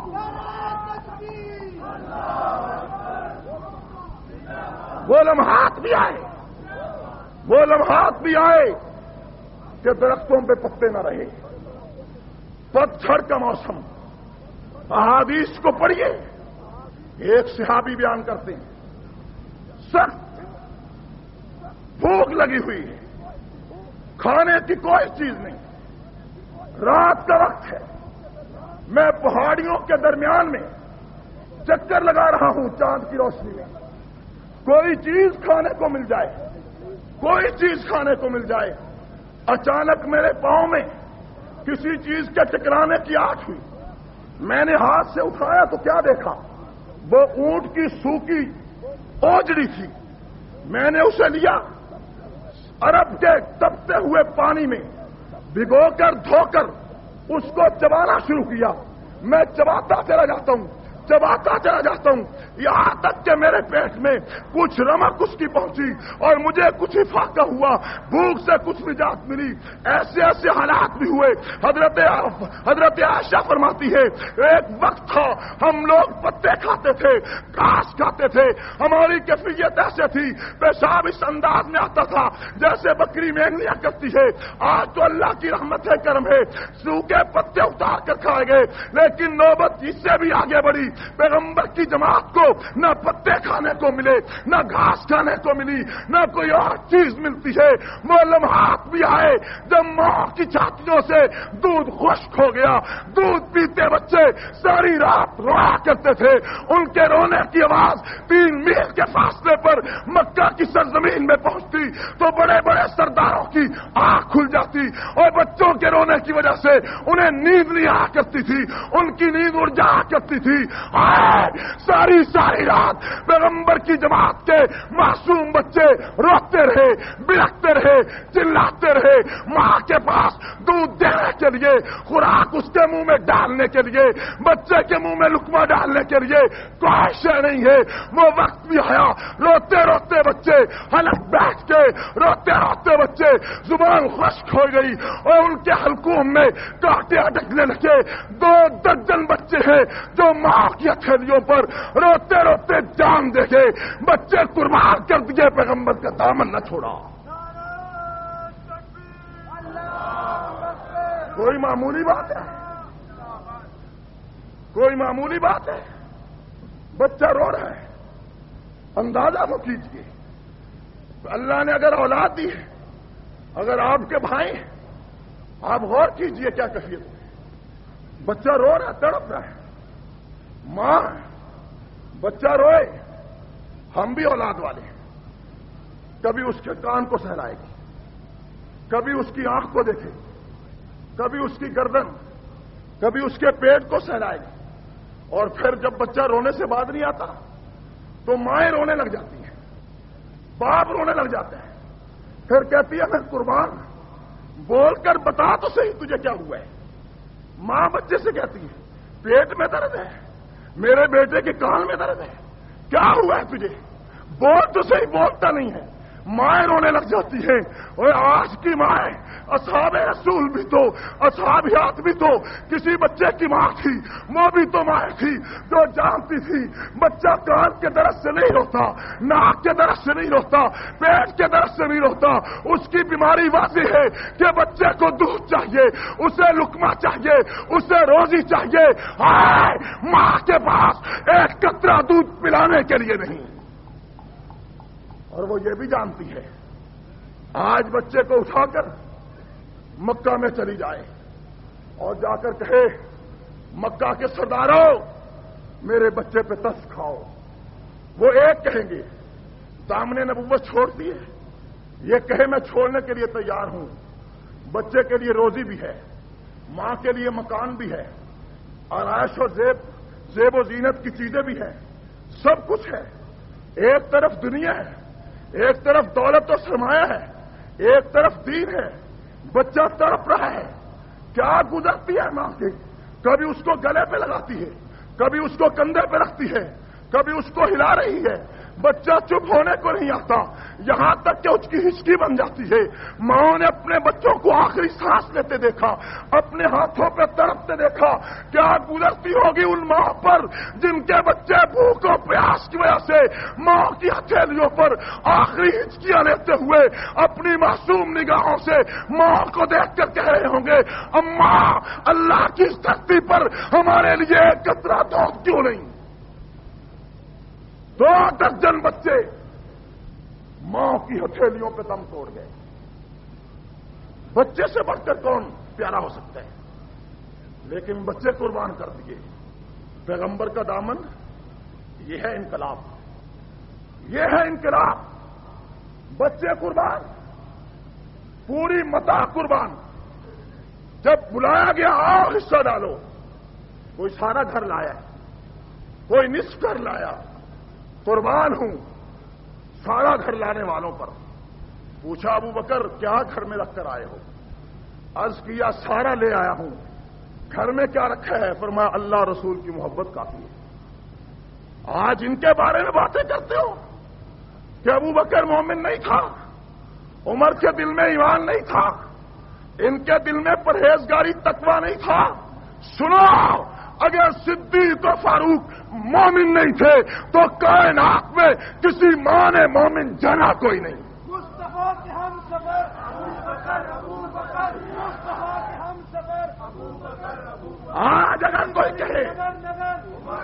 وہ لمحات بھی آئے، وہ لمحات بھی آئے کہ درختوں پہ پتے نہ رہے، پتجھڑ کا موسم۔ احادیث کو پڑھیے، ایک صحابی بیان کرتے ہیں، سخت بھوک لگی ہوئی ہے، کھانے کی کوئی چیز نہیں، رات کا وقت ہے، میں پہاڑیوں کے درمیان میں چکر لگا رہا ہوں چاند کی روشنی میں، کوئی چیز کھانے کو مل جائے، کوئی چیز کھانے کو مل جائے۔ اچانک میرے پاؤں میں کسی چیز کے ٹکرانے کی آٹھ ہوئی، میں نے ہاتھ سے اٹھایا تو کیا دیکھا، وہ اونٹ کی سوکھی اوجڑی تھی۔ میں نے اسے لیا، عرب کے تپتے ہوئے پانی میں بھگو کر دھو کر اس کو چبانا شروع کیا۔ میں چباتا چلا جاتا ہوں، چباتا چلا جاتا ہوں، یہاں تک کہ میرے پیٹ میں کچھ رمق اس کی پہنچی اور مجھے کچھ افاقہ ہوا، بھوک سے کچھ نجات ملی۔ ایسے ایسے حالات بھی ہوئے۔ حضرت عائشہ فرماتی ہے، ایک وقت تھا ہم لوگ پتے کھاتے تھے، گھاس کھاتے تھے، ہماری کیفیت ایسے تھی، پیشاب اس انداز میں آتا تھا جیسے بکری مینگنیاں کرتی ہے۔ آج تو اللہ کی رحمت ہے، کرم ہے، سوکھے پتے اتار کر کھائے گئے، لیکن نوبت اس سے بھی آگے بڑھی۔ پیغمبر کی جماعت کو نہ پتے کھانے کو ملے، نہ گھاس کھانے کو ملی، نہ کوئی اور چیز ملتی ہے، وہ لمحات بھی آئے جب ماں کی چھاتیوں سے دودھ خشک ہو گیا، دودھ پیتے بچے ساری رات رویا کرتے تھے، ان کے رونے کی آواز 3 میل کے فاصلے پر مکہ کی سرزمین میں پہنچتی تو بڑے بڑے سرداروں کی آنکھ کھل جاتی، اور بچوں کے رونے کی وجہ سے انہیں نیند نہیں آ کرتی تھی، ان کی نیند اڑ جایا کرتی تھی۔ ساری رات پیغمبر کی جماعت کے معصوم بچے روتے رہے، بلکتے رہے، چلاتے رہے، ماں کے پاس دودھ دینے کے لیے، خوراک اس کے منہ میں ڈالنے کے لیے، بچے کے منہ میں لقمہ ڈالنے کے لیے کوئی شے نہیں ہے۔ وہ وقت بھی آیا، روتے روتے بچے حلق بیٹھ کے، روتے روتے بچے زبان خشک ہو گئی اور ان کے حلقوم میں کانٹے اٹکنے لگے۔ 2 درجن بچے ہیں جو ماں کی ہتھیلیوں پر روتے روتے جان دے گئے، بچے قربان کر دیے، پیغمبر کا دامن نہ چھوڑا۔ کوئی معمولی بات ہے؟ کوئی معمولی بات ہے؟ بچہ رو رہا ہے، اندازہ وہ کیجیے، اللہ نے اگر اولاد دی ہے، اگر آپ کے بھائی، آپ غور کیجئے کیا کیفیت ہے۔ بچہ رو رہا ہے، تڑپ رہا ہے، ماں بچہ روئے، ہم بھی اولاد والے ہیں، کبھی اس کے کان کو سہلائے گی، کبھی اس کی آنکھ کو دیکھے گی، کبھی اس کی گردن، کبھی اس کے پیٹ کو سہلائے گی، اور پھر جب بچہ رونے سے بعد نہیں آتا تو مائیں رونے لگ جاتی ہیں، باپ رونے لگ جاتے ہیں، پھر کہتی ہے میں قربان، بول کر بتا تو صحیح تجھے کیا ہوا ہے۔ ماں بچے سے کہتی ہے پیٹ میں درد ہے، میرے بیٹے کے کان میں درد ہے، کیا ہوا ہے تجھے، بول تو صحیح، بولتا نہیں ہے، مائیں رونے لگ جاتی ہیں۔ اور آج کی مائیں، اصحاب رسول بھی تو، اصحابیات بھی تو کسی بچے کی ماں تھی، وہ بھی تو ماں تھی جو جانتی تھی بچہ کان کے درد سے نہیں روتا، ناک کے درد سے نہیں روتا، پیٹ کے درد سے نہیں روتا، اس کی بیماری واضح ہے کہ بچے کو دودھ چاہیے، اسے لقمہ چاہیے، اسے روزی چاہیے۔ ماں کے پاس ایک قطرہ دودھ پلانے کے لیے نہیں، اور وہ یہ بھی جانتی ہے آج بچے کو اٹھا کر مکہ میں چلی جائے اور جا کر کہے مکہ کے سرداروں میرے بچے پہ ترس کھاؤ، وہ ایک کہیں گے دامن نبوت چھوڑ دیے، یہ کہے میں چھوڑنے کے لیے تیار ہوں، بچے کے لیے روزی بھی ہے، ماں کے لیے مکان بھی ہے، آرائش و زیب و زینت کی چیزیں بھی ہیں، سب کچھ ہے، ایک طرف دنیا ہے، ایک طرف دولت و سرمایہ ہے، ایک طرف دین ہے، بچہ تڑپ رہا ہے، کیا گزرتی ہے ماں کی، کبھی اس کو گلے پہ لگاتی ہے، کبھی اس کو کندھے پہ رکھتی ہے، کبھی اس کو ہلا رہی ہے، بچہ چپ ہونے کو نہیں آتا، یہاں تک کہ اس کی ہچکی بن جاتی ہے۔ ماں نے اپنے بچوں کو آخری سانس لیتے دیکھا، اپنے ہاتھوں پہ تڑپتے دیکھا، کیا گزرتی ہوگی ان ماں پر جن کے بچے بھوک اور پیاس کی وجہ سے ماں کی ہتھیلیوں پر آخری ہچکیاں لیتے ہوئے اپنی معصوم نگاہوں سے ماں کو دیکھ کر کہہ رہے ہوں گے اماں اللہ کی اس دھرتی پر ہمارے لیے ایک قطرہ دودھ کیوں نہیں۔ 2 درجن بچے ماں کی ہتھیلیوں پہ دم توڑ گئے، بچے سے بڑھ کر کون پیارا ہو سکتا ہے، لیکن بچے قربان کر دیے۔ پیغمبر کا دامن، یہ ہے انقلاب، یہ ہے انقلاب، بچے قربان، پوری متاع قربان۔ جب بلایا گیا آؤ حصہ ڈالو، کوئی سارا گھر لایا، کوئی نصف گھر لایا، قربان ہوں سارا گھر لانے والوں پر۔ پوچھا ابو بکر کیا گھر میں رکھ کر آئے ہو؟ عرض کیا سارا لے آیا ہوں، گھر میں کیا رکھا ہے؟ فرمایا اللہ رسول کی محبت کافی ہے۔ آج ان کے بارے میں باتیں کرتے ہو کہ ابو بکر مومن نہیں تھا، عمر کے دل میں ایمان نہیں تھا، ان کے دل میں پرہیزگاری تقویٰ نہیں تھا۔ سنو، اگر صدیق و فاروق مومن نہیں تھے تو کائنات میں کسی ماں نے مومن جانا کوئی نہیں۔ مصطفیٰ کے ہم سفر ابو بکر، مصطفیٰ کے ہم سفر ابو بکر۔ آج اگر کوئی کہے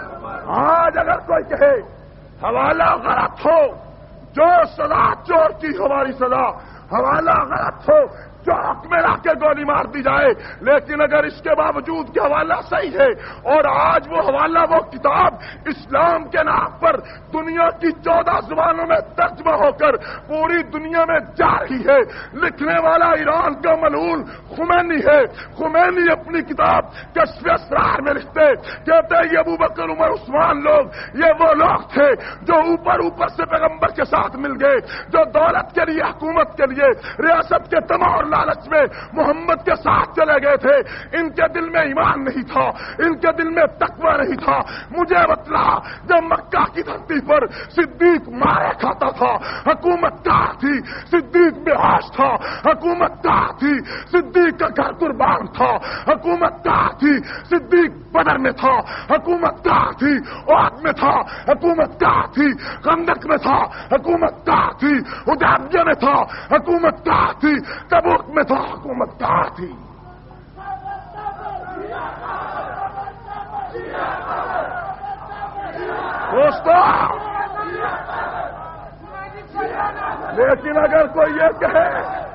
آج اگر کوئی کہے حوالہ غلط ہو، جو سزا چور کی ہماری سزا، حوالہ غلط ہو، چوک میں لا کے گولی مار دی جائے، لیکن اگر اس کے باوجود کہ حوالہ صحیح ہے اور آج وہ حوالہ وہ کتاب اسلام کے نام پر دنیا کی 14 زبانوں میں ترجمہ ہو کر پوری دنیا میں جا رہی ہے، لکھنے والا ایران کا ملعون خمینی ہے۔ خمینی اپنی کتاب کشف اسرار میں لکھتے، کہتے یہ ابو بکر عمر عثمان لوگ یہ وہ لوگ تھے جو اوپر سے پیغمبر کے ساتھ مل گئے، جو دولت کے لیے، حکومت کے لیے، ریاست کے تمام لالچ میں محمد کے ساتھ چلے گئے تھے۔ ان کے دل میں ایمان نہیں تھا، ان کے دل میں تقوی نہیں تھا۔ مجھے بتلا، جب مکہ کی دھرتی پر صدیق مارے کھاتا تھا، حکومت کہاں تھی؟ صدیق بے ہوش تھا، حکومت کہاں تھی؟ صدیق کا گھر قربان تھا، حکومت کہاں تھی؟ صدیق بدر میں تھا، حکومت کہاں تھی؟ احد میں تھا، حکومت کہاں تھی؟ خندق میں تھا، حکومت کہاں تھی؟ حدیبیہ میں تھا، حکومت کہاں تھی؟ تبوک میں تھا، حکومت کہاں تھی؟ دوستو، لیکن اگر کوئی یہ کہے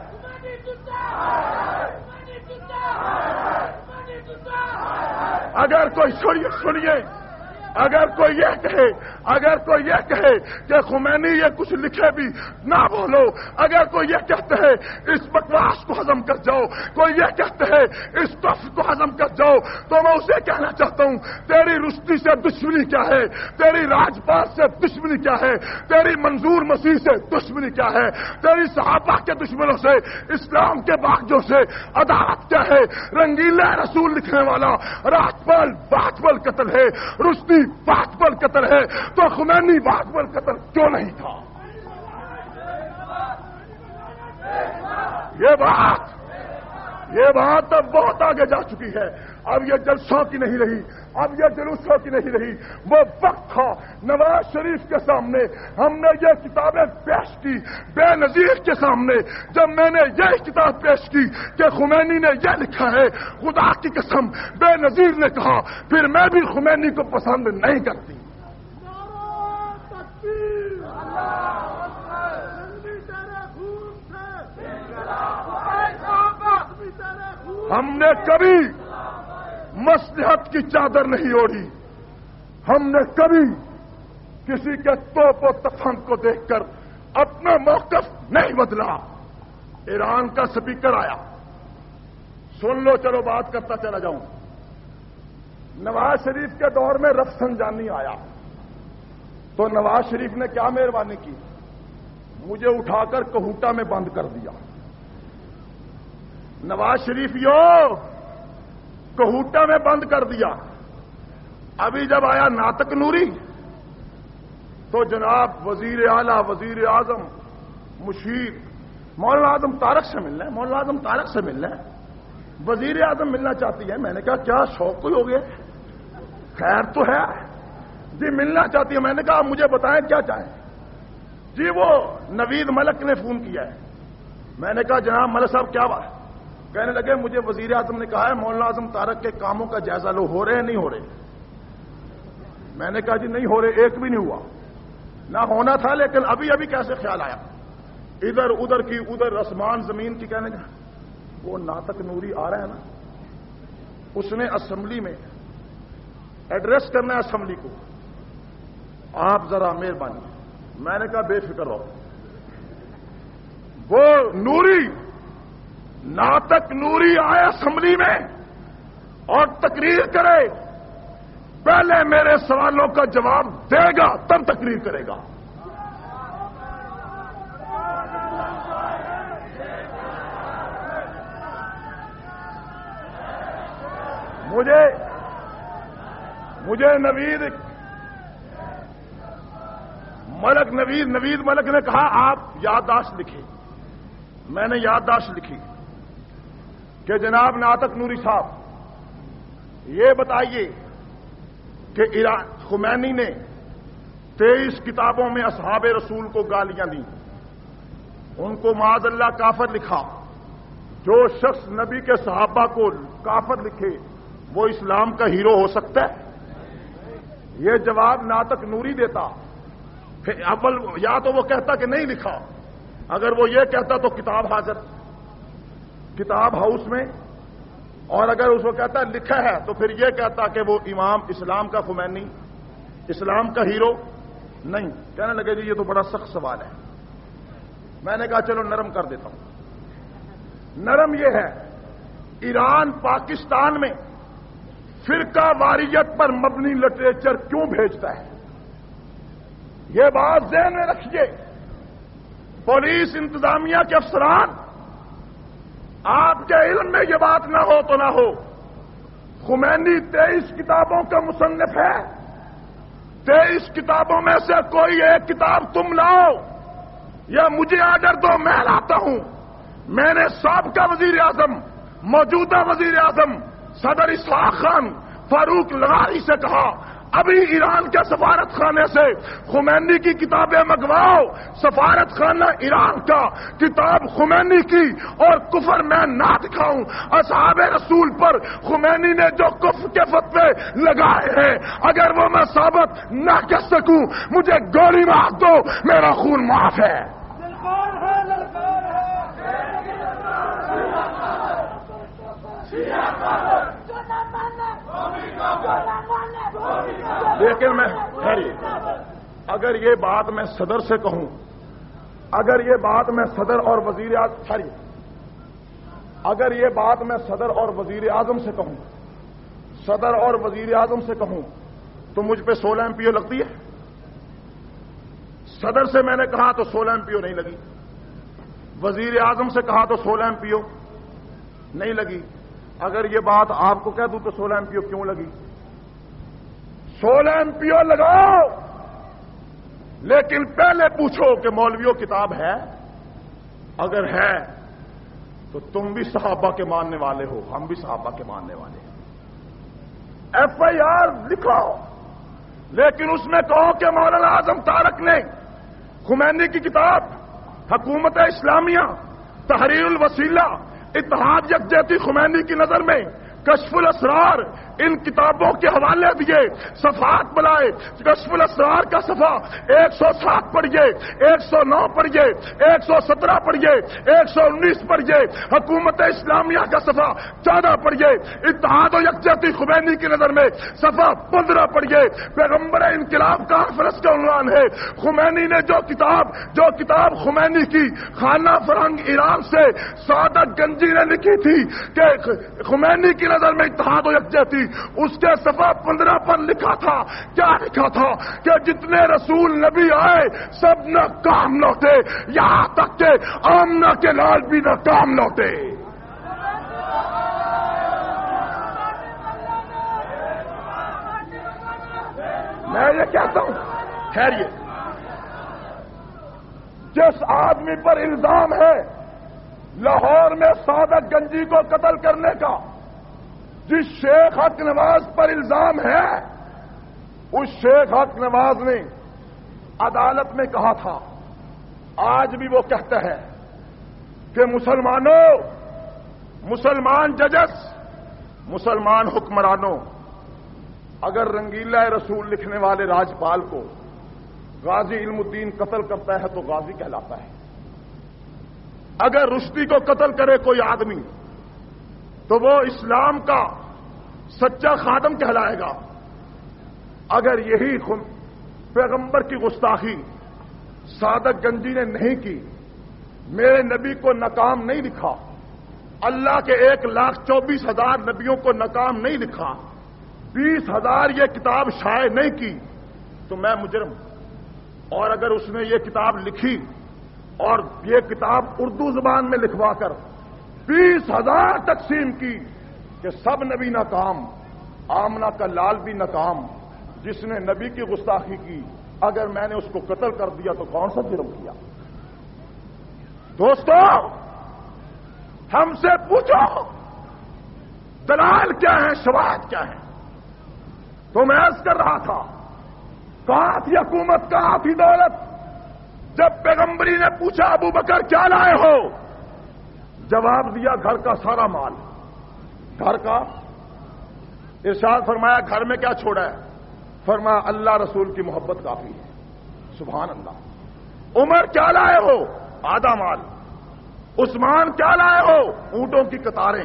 اگر کوئی سنیے اگر کوئی یہ کہے کہ خمینی یہ کچھ لکھے بھی نہ بولو، اگر کوئی یہ کہتے ہیں اس بکواس کو ہضم کر جاؤ، کوئی یہ کہتے ہیں اس کفر کو ہضم کر جاؤ، تو میں اسے کہنا چاہتا ہوں تیری رشتی سے دشمنی کیا ہے؟ تیری راجپال سے دشمنی کیا ہے؟ تیری منظور مسیح سے دشمنی کیا ہے؟ تیری صحابہ کے دشمنوں سے، اسلام کے باغیوں سے عداوت کیا ہے؟ رنگیلا رسول لکھنے والا راجپال باجپل قتل ہے، رشتی باجپل قتل ہے، تو خمینی باجپل قتل کیوں نہیں تھا؟ یہ بات اب بہت آگے جا چکی ہے۔ اب یہ جلسوں کی نہیں رہی، اب یہ جلوسوں کی نہیں رہی۔ وہ وقت تھا نواز شریف کے سامنے ہم نے یہ کتابیں پیش کی، بے نظیر کے سامنے جب میں نے یہ کتاب پیش کی کہ خمینی نے یہ لکھا ہے، خدا کی قسم بے نظیر نے کہا پھر میں بھی خمینی کو پسند نہیں کرتی۔ ہم نے کبھی مصلحت کی چادر نہیں اوڑھی، ہم نے کبھی کسی کے توپ و تفنگ کو دیکھ کر اپنا موقف نہیں بدلا۔ ایران کا سپیکر آیا، سن لو، چلو بات کرتا چلا جاؤں۔ نواز شریف کے دور میں رفسنجانی آیا تو نواز شریف نے کیا مہربانی کی؟ مجھے اٹھا کر کہوٹا میں بند کر دیا۔ نواز شریف کہوٹا میں بند کر دیا۔ ابھی جب آیا ناطق نوری تو جناب وزیر اعلیٰ، وزیر اعظم، مشیر، مولانا اعظم طارق سے ملنا ہے، مولانا اعظم طارق سے ملنا ہے، وزیر اعظم ملنا چاہتی ہے۔ میں نے کہا کیا شوق کوئی ہو گیا؟ خیر تو ہے جی، ملنا چاہتی ہے۔ میں نے کہا مجھے بتائیں کیا چاہیں؟ جی وہ نوید ملک نے فون کیا ہے۔ میں نے کہا جناب ملک صاحب کیا بات؟ کہنے لگے مجھے وزیر اعظم نے کہا ہے مولانا اعظم طارق کے کاموں کا جائزہ لو، ہو رہے ہیں نہیں ہو رہے؟ میں نے کہا جی نہیں ہو رہے، ایک بھی نہیں ہوا، نہ ہونا تھا لیکن ابھی کیسے خیال آیا؟ ادھر ادھر کی، ادھر آسمان زمین کی۔ کہنے کا وہ ناطق نوری آ رہا ہے نا، اس نے اسمبلی میں ایڈریس کرنا ہے اسمبلی کو، آپ ذرا مہربانی۔ میں نے کہا بے فکر رہو۔ وہ نوری، ناطق نوری آئے اسمبلی میں اور تقریر کرے، پہلے میرے سوالوں کا جواب دے گا تب تقریر کرے گا۔ مجھے نوید ملک نے کہا آپ یادداشت لکھیں۔ میں نے یادداشت لکھی کہ جناب ناطق نوری صاحب یہ بتائیے کہ خمینی نے 23 کتابوں میں اصحاب رسول کو گالیاں دیں، ان کو معاذ اللہ کافر لکھا۔ جو شخص نبی کے صحابہ کو کافر لکھے وہ اسلام کا ہیرو ہو سکتا ہے؟ یہ جواب ناطق نوری دیتا، پھر اول یا تو وہ کہتا کہ نہیں لکھا، اگر وہ یہ کہتا تو کتاب حاضر، کتاب ہاؤس میں، اور اگر اس کو کہتا لکھا ہے تو پھر یہ کہتا کہ وہ امام اسلام کا خمینی، اسلام کا ہیرو نہیں۔ کہنے لگے جی یہ تو بڑا سخت سوال ہے۔ میں نے کہا چلو نرم کر دیتا ہوں۔ نرم یہ ہے، ایران پاکستان میں فرقہ واریت پر مبنی لٹریچر کیوں بھیجتا ہے؟ یہ بات ذہن میں رکھیے۔ پولیس انتظامیہ کے افسران، آپ کے علم میں یہ بات نہ ہو تو نہ ہو، خمینی 23 کتابوں کا مصنف ہے، 23 کتابوں میں سے کوئی ایک کتاب تم لاؤ یا مجھے آرڈر دو، میں لاتا ہوں۔ میں نے سابقہ وزیر اعظم، موجودہ وزیر اعظم صدر اسحاق خان فاروق لغاری سے کہا ابھی ایران کے سفارت خانے سے خمینی کی کتابیں منگواؤ، سفارت خانہ ایران کا کتاب خمینی کی اور کفر میں نہ دکھاؤں۔ اصحاب رسول پر خمینی نے جو کفر کے فتوے لگائے ہیں اگر وہ میں ثابت نہ کر سکوں مجھے گولی مار دو، میرا خون معاف ہے۔ لیکن میں اگر یہ بات میں صدر سے کہوں، اگر یہ بات میں صدر اور وزیر اعظم اگر یہ بات میں صدر اور وزیر اعظم سے کہوں، صدر اور وزیر اعظم سے کہوں تو مجھ پہ 16 MPO لگتی ہے۔ صدر سے میں نے کہا تو 16 MPO نہیں لگی، وزیر اعظم سے کہا تو 16 MPO نہیں لگی۔ اگر یہ بات آپ کو کہہ دوں تو 16 MPO کیوں لگی؟ 16 MPO لگاؤ، لیکن پہلے پوچھو کہ مولویوں کتاب ہے، اگر ہے تو تم بھی صحابہ کے ماننے والے ہو، ہم بھی صحابہ کے ماننے والے ہیں۔ FIR لکھو، لیکن اس میں کہو کہ مولانا اعظم تارک نے خمینی کی کتاب حکومت اسلامیہ، تحریر الوسیلہ، اتحاد یکجہتی خمینی کی نظر میں، کشف الاسرار، ان کتابوں کے حوالے دیے، صفحات بلائے، کشف الاسرار کا صفحہ 107 پڑھیے، 109 پڑھیے، 117 پڑھیے، 119 پڑھیے، حکومت اسلامیہ کا صفحہ 14 پڑھیے، اتحاد و یکجہتی خمینی کی نظر میں صفحہ 15 پڑھیے۔ پیغمبر انقلاب کانفرنس کا عنوان ہے خمینی نے جو کتاب خمینی کی خانہ فرنگ ایران سے سعادت گنجی نے لکھی تھی کہ خمینی کی نظر میں اتحاد و یکجہتی، اس کے صفحہ 15 پر لکھا تھا، کیا لکھا تھا کہ جتنے رسول نبی آئے سب ناکام لوٹے، یہاں تک کہ آمنہ کے لال بھی ناکام لوٹے۔ میں یہ کہتا ہوں، خیریے، جس آدمی پر الزام ہے لاہور میں سعادت گنجی کو قتل کرنے کا، جس شیخ حق نواز پر الزام ہے، اس شیخ حق نواز نے عدالت میں کہا تھا، آج بھی وہ کہتا ہے کہ مسلمانوں، مسلمان ججز، مسلمان حکمرانوں، اگر رنگیلا رسول لکھنے والے راجپال کو غازی علم الدین قتل کرتا ہے تو غازی کہلاتا ہے، اگر رشدی کو قتل کرے کوئی آدمی تو وہ اسلام کا سچا خادم کہلائے گا۔ اگر یہی پیغمبر کی گستاخی سعادت گنجی نے نہیں کی، میرے نبی کو ناکام نہیں لکھا، اللہ کے 1,24,000 نبیوں کو ناکام نہیں لکھا، 20,000 یہ کتاب شائع نہیں کی تو میں مجرم۔ اور اگر اس نے یہ کتاب لکھی اور یہ کتاب اردو زبان میں لکھوا کر 20,000 تقسیم کی کہ سب نبی ناکام، آمنہ کا لال بھی ناکام، جس نے نبی کی گستاخی کی، اگر میں نے اس کو قتل کر دیا تو کون سا جرم کیا؟ دوستو، ہم سے پوچھو دلائل کیا ہیں، شواہد کیا ہیں؟ تو میں عرض کر رہا تھا، کہاں تھی حکومت، کہاں تھی دولت؟ جب پیغمبری نے پوچھا ابو بکر کیا لائے ہو، جواب دیا گھر کا سارا مال۔ گھر کا ارشاد فرمایا گھر میں کیا چھوڑا ہے؟ فرمایا اللہ رسول کی محبت کافی ہے۔ سبحان اللہ۔ عمر کیا لائے ہو؟ آدھا مال۔ عثمان کیا لائے ہو؟ اونٹوں کی قطاریں۔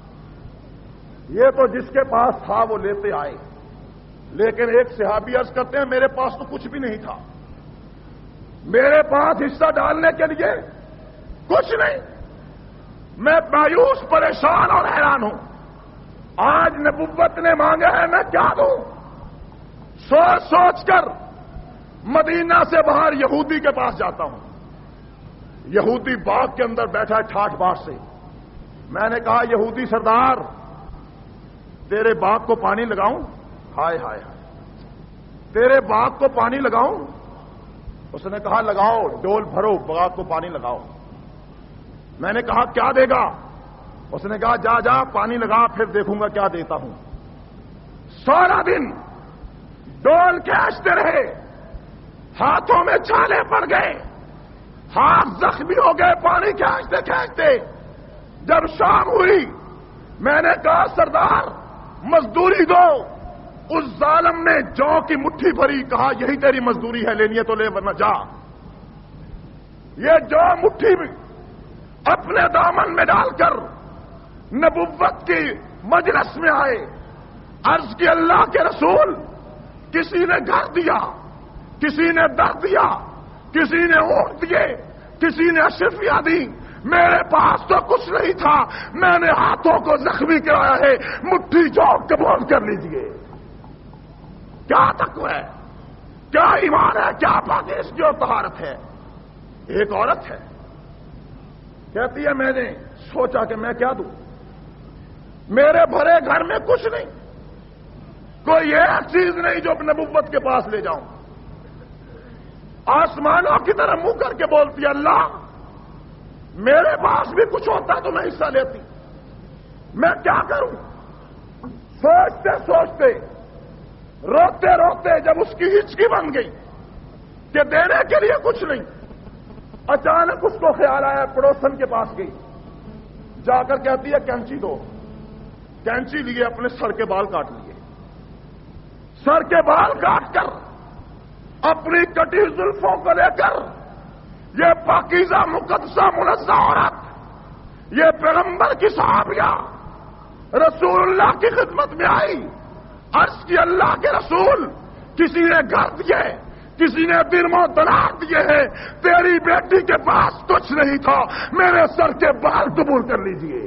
یہ تو جس کے پاس تھا وہ لیتے آئے، لیکن ایک صحابی عرض کرتے ہیں میرے پاس تو کچھ بھی نہیں تھا، میرے پاس حصہ ڈالنے کے لیے کچھ نہیں، میں مایوس پریشان اور حیران ہوں، آج نبوت نے مانگا ہے میں کیا دوں؟ سوچ سوچ کر مدینہ سے باہر یہودی کے پاس جاتا ہوں، یہودی باغ کے اندر بیٹھا ہے ٹھاٹھ باٹ سے۔ میں نے کہا یہودی سردار تیرے باغ کو پانی لگاؤں؟ ہائے ہائے ہائے، تیرے باغ کو پانی لگاؤں؟ اس نے کہا لگاؤ، ڈول بھرو، باغ کو پانی لگاؤ۔ میں نے کہا کیا دے گا؟ اس نے کہا جا جا پانی لگا، پھر دیکھوں گا کیا دیتا ہوں۔ سارا دن ڈول کھینچتے رہے، ہاتھوں میں چھالے پڑ گئے، ہاتھ زخمی ہو گئے پانی کھینچتے کھینچتے۔ جب شام ہوئی میں نے کہا سردار مزدوری دو۔ اس ظالم نے جو کی مٹھی بھری، کہا یہی تیری مزدوری ہے، لینی ہے تو لے ورنہ جا۔ یہ جو مٹھی اپنے دامن میں ڈال کر نبوت کی مجلس میں آئے، عرض کی اللہ کے رسول کسی نے گھر دیا، کسی نے در دیا، کسی نے اونٹ دیے، کسی نے اشرفیاں دی، میرے پاس تو کچھ نہیں تھا، میں نے ہاتھوں کو زخمی کرایا ہے، مٹھی جو قبول کر لیجئے۔ کیا تقوی ہے، کیا ایمان ہے، کیا پاکیزگی جو طہارت ہے۔ ایک عورت ہے کہتی ہے میں نے سوچا کہ میں کیا دوں، میرے بھرے گھر میں کچھ نہیں، کوئی ایک چیز نہیں جو نبوت کے پاس لے جاؤں۔ آسمانوں کی طرح منہ کر کے بولتی ہے اللہ میرے پاس بھی کچھ ہوتا تو میں حصہ لیتی، میں کیا کروں؟ سوچتے سوچتے روتے روتے جب اس کی ہچکی بن گئی کہ دینے کے لیے کچھ نہیں، اچانک اس کو خیال آیا، پڑوسن کے پاس گئی، جا کر کہتی ہے کینچی دو۔ کینچی لیے، اپنے سر کے بال کاٹ لیے، سر کے بال کاٹ کر اپنی کٹی زلفوں کو لے کر یہ پاکیزہ مقدسہ منزہ عورت، یہ پیغمبر کی صحابیہ رسول اللہ کی خدمت میں آئی، عرض کی اللہ کے رسول کسی نے گھر دیے، کسی نے درم و دینار دیے ہیں، تیری بیٹی کے پاس کچھ نہیں تھا، میرے سر کے بال قبول کر لیجئے۔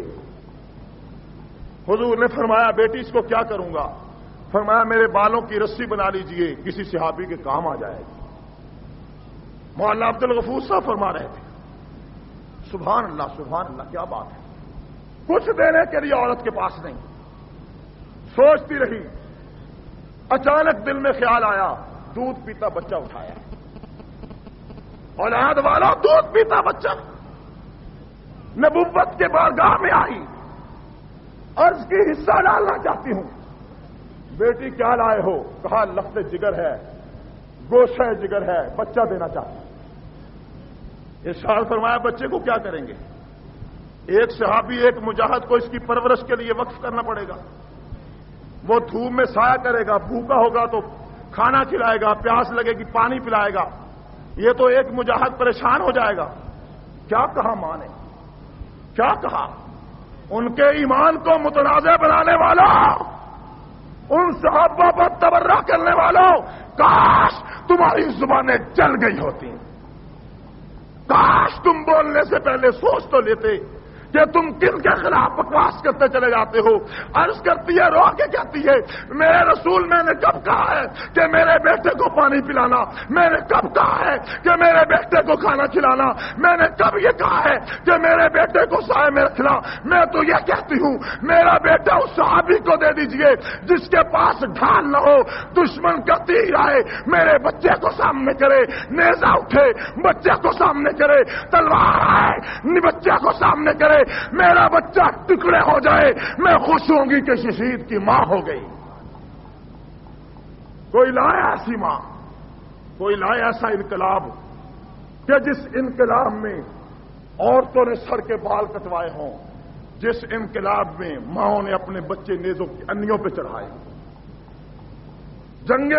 حضور نے فرمایا بیٹی اس کو کیا کروں گا؟ فرمایا میرے بالوں کی رسی بنا لیجئے، کسی صحابی کے کام آ جائے گی۔ مولانا عبد الغفور صاحب فرما رہے تھے سبحان اللہ کیا بات ہے، کچھ دینے کے لیے عورت کے پاس نہیں، سوچتی رہی، اچانک دل میں خیال آیا دودھ پیتا بچہ اٹھایا، اولاد والا دودھ پیتا بچہ نبوت کے بارگاہ میں آئی، عرض کی حصہ ڈالنا چاہتی ہوں۔ بیٹی کیا لائے ہو؟ کہا لفظ جگر ہے، گوشہ جگر ہے، بچہ دینا چاہتی ہوں۔ ارشاد فرمایا بچے کو کیا کریں گے؟ ایک صحابی ایک مجاہد کو اس کی پرورش کے لیے وقف کرنا پڑے گا، وہ دھوپ میں سایہ کرے گا، بھوکا ہوگا تو کھانا کھلائے گا، پیاس لگے گی پانی پلائے گا، یہ تو ایک مجاہد پریشان ہو جائے گا۔ کیا کہا ماں نے، کیا کہا؟ ان کے ایمان کو متنازع بنانے والوں، ان صحابہ پر تبرہ کرنے والوں، کاش تمہاری زبانیں جل گئی ہوتی، کاش تم بولنے سے پہلے سوچ تو لیتے کہ تم کن کے خلاف بکواس کرتے چلے جاتے ہو۔ عرض کرتی ہے، رو کے کہتی ہے میرے رسول میں نے کب کہا ہے کہ میرے بیٹے کو پانی پلانا، میں نے کب کہا ہے کہ میرے بیٹے کو کھانا کھلانا، میں نے کب یہ کہا ہے کہ میرے بیٹے کو سائے میں رکھنا؟ میں تو یہ کہتی ہوں میرا بیٹا اس صحابی کو دے دیجئے جس کے پاس ڈھال نہ ہو، دشمن کا تیر آئے میرے بچے کو سامنے کرے، نیزہ اٹھے بچے کو سامنے کرے، تلوار آئے بچے کو سامنے کرے، میرا بچہ ٹکڑے ہو جائے، میں خوش ہوں گی کہ شہید کی ماں ہو گئی۔ کوئی لائے ایسی ماں، کوئی لائے ایسا انقلاب کہ جس انقلاب میں عورتوں نے سر کے بال کٹوائے ہوں، جس انقلاب میں ماؤں نے اپنے بچے نیزوں کی انیوں پہ چڑھائے۔ جنگ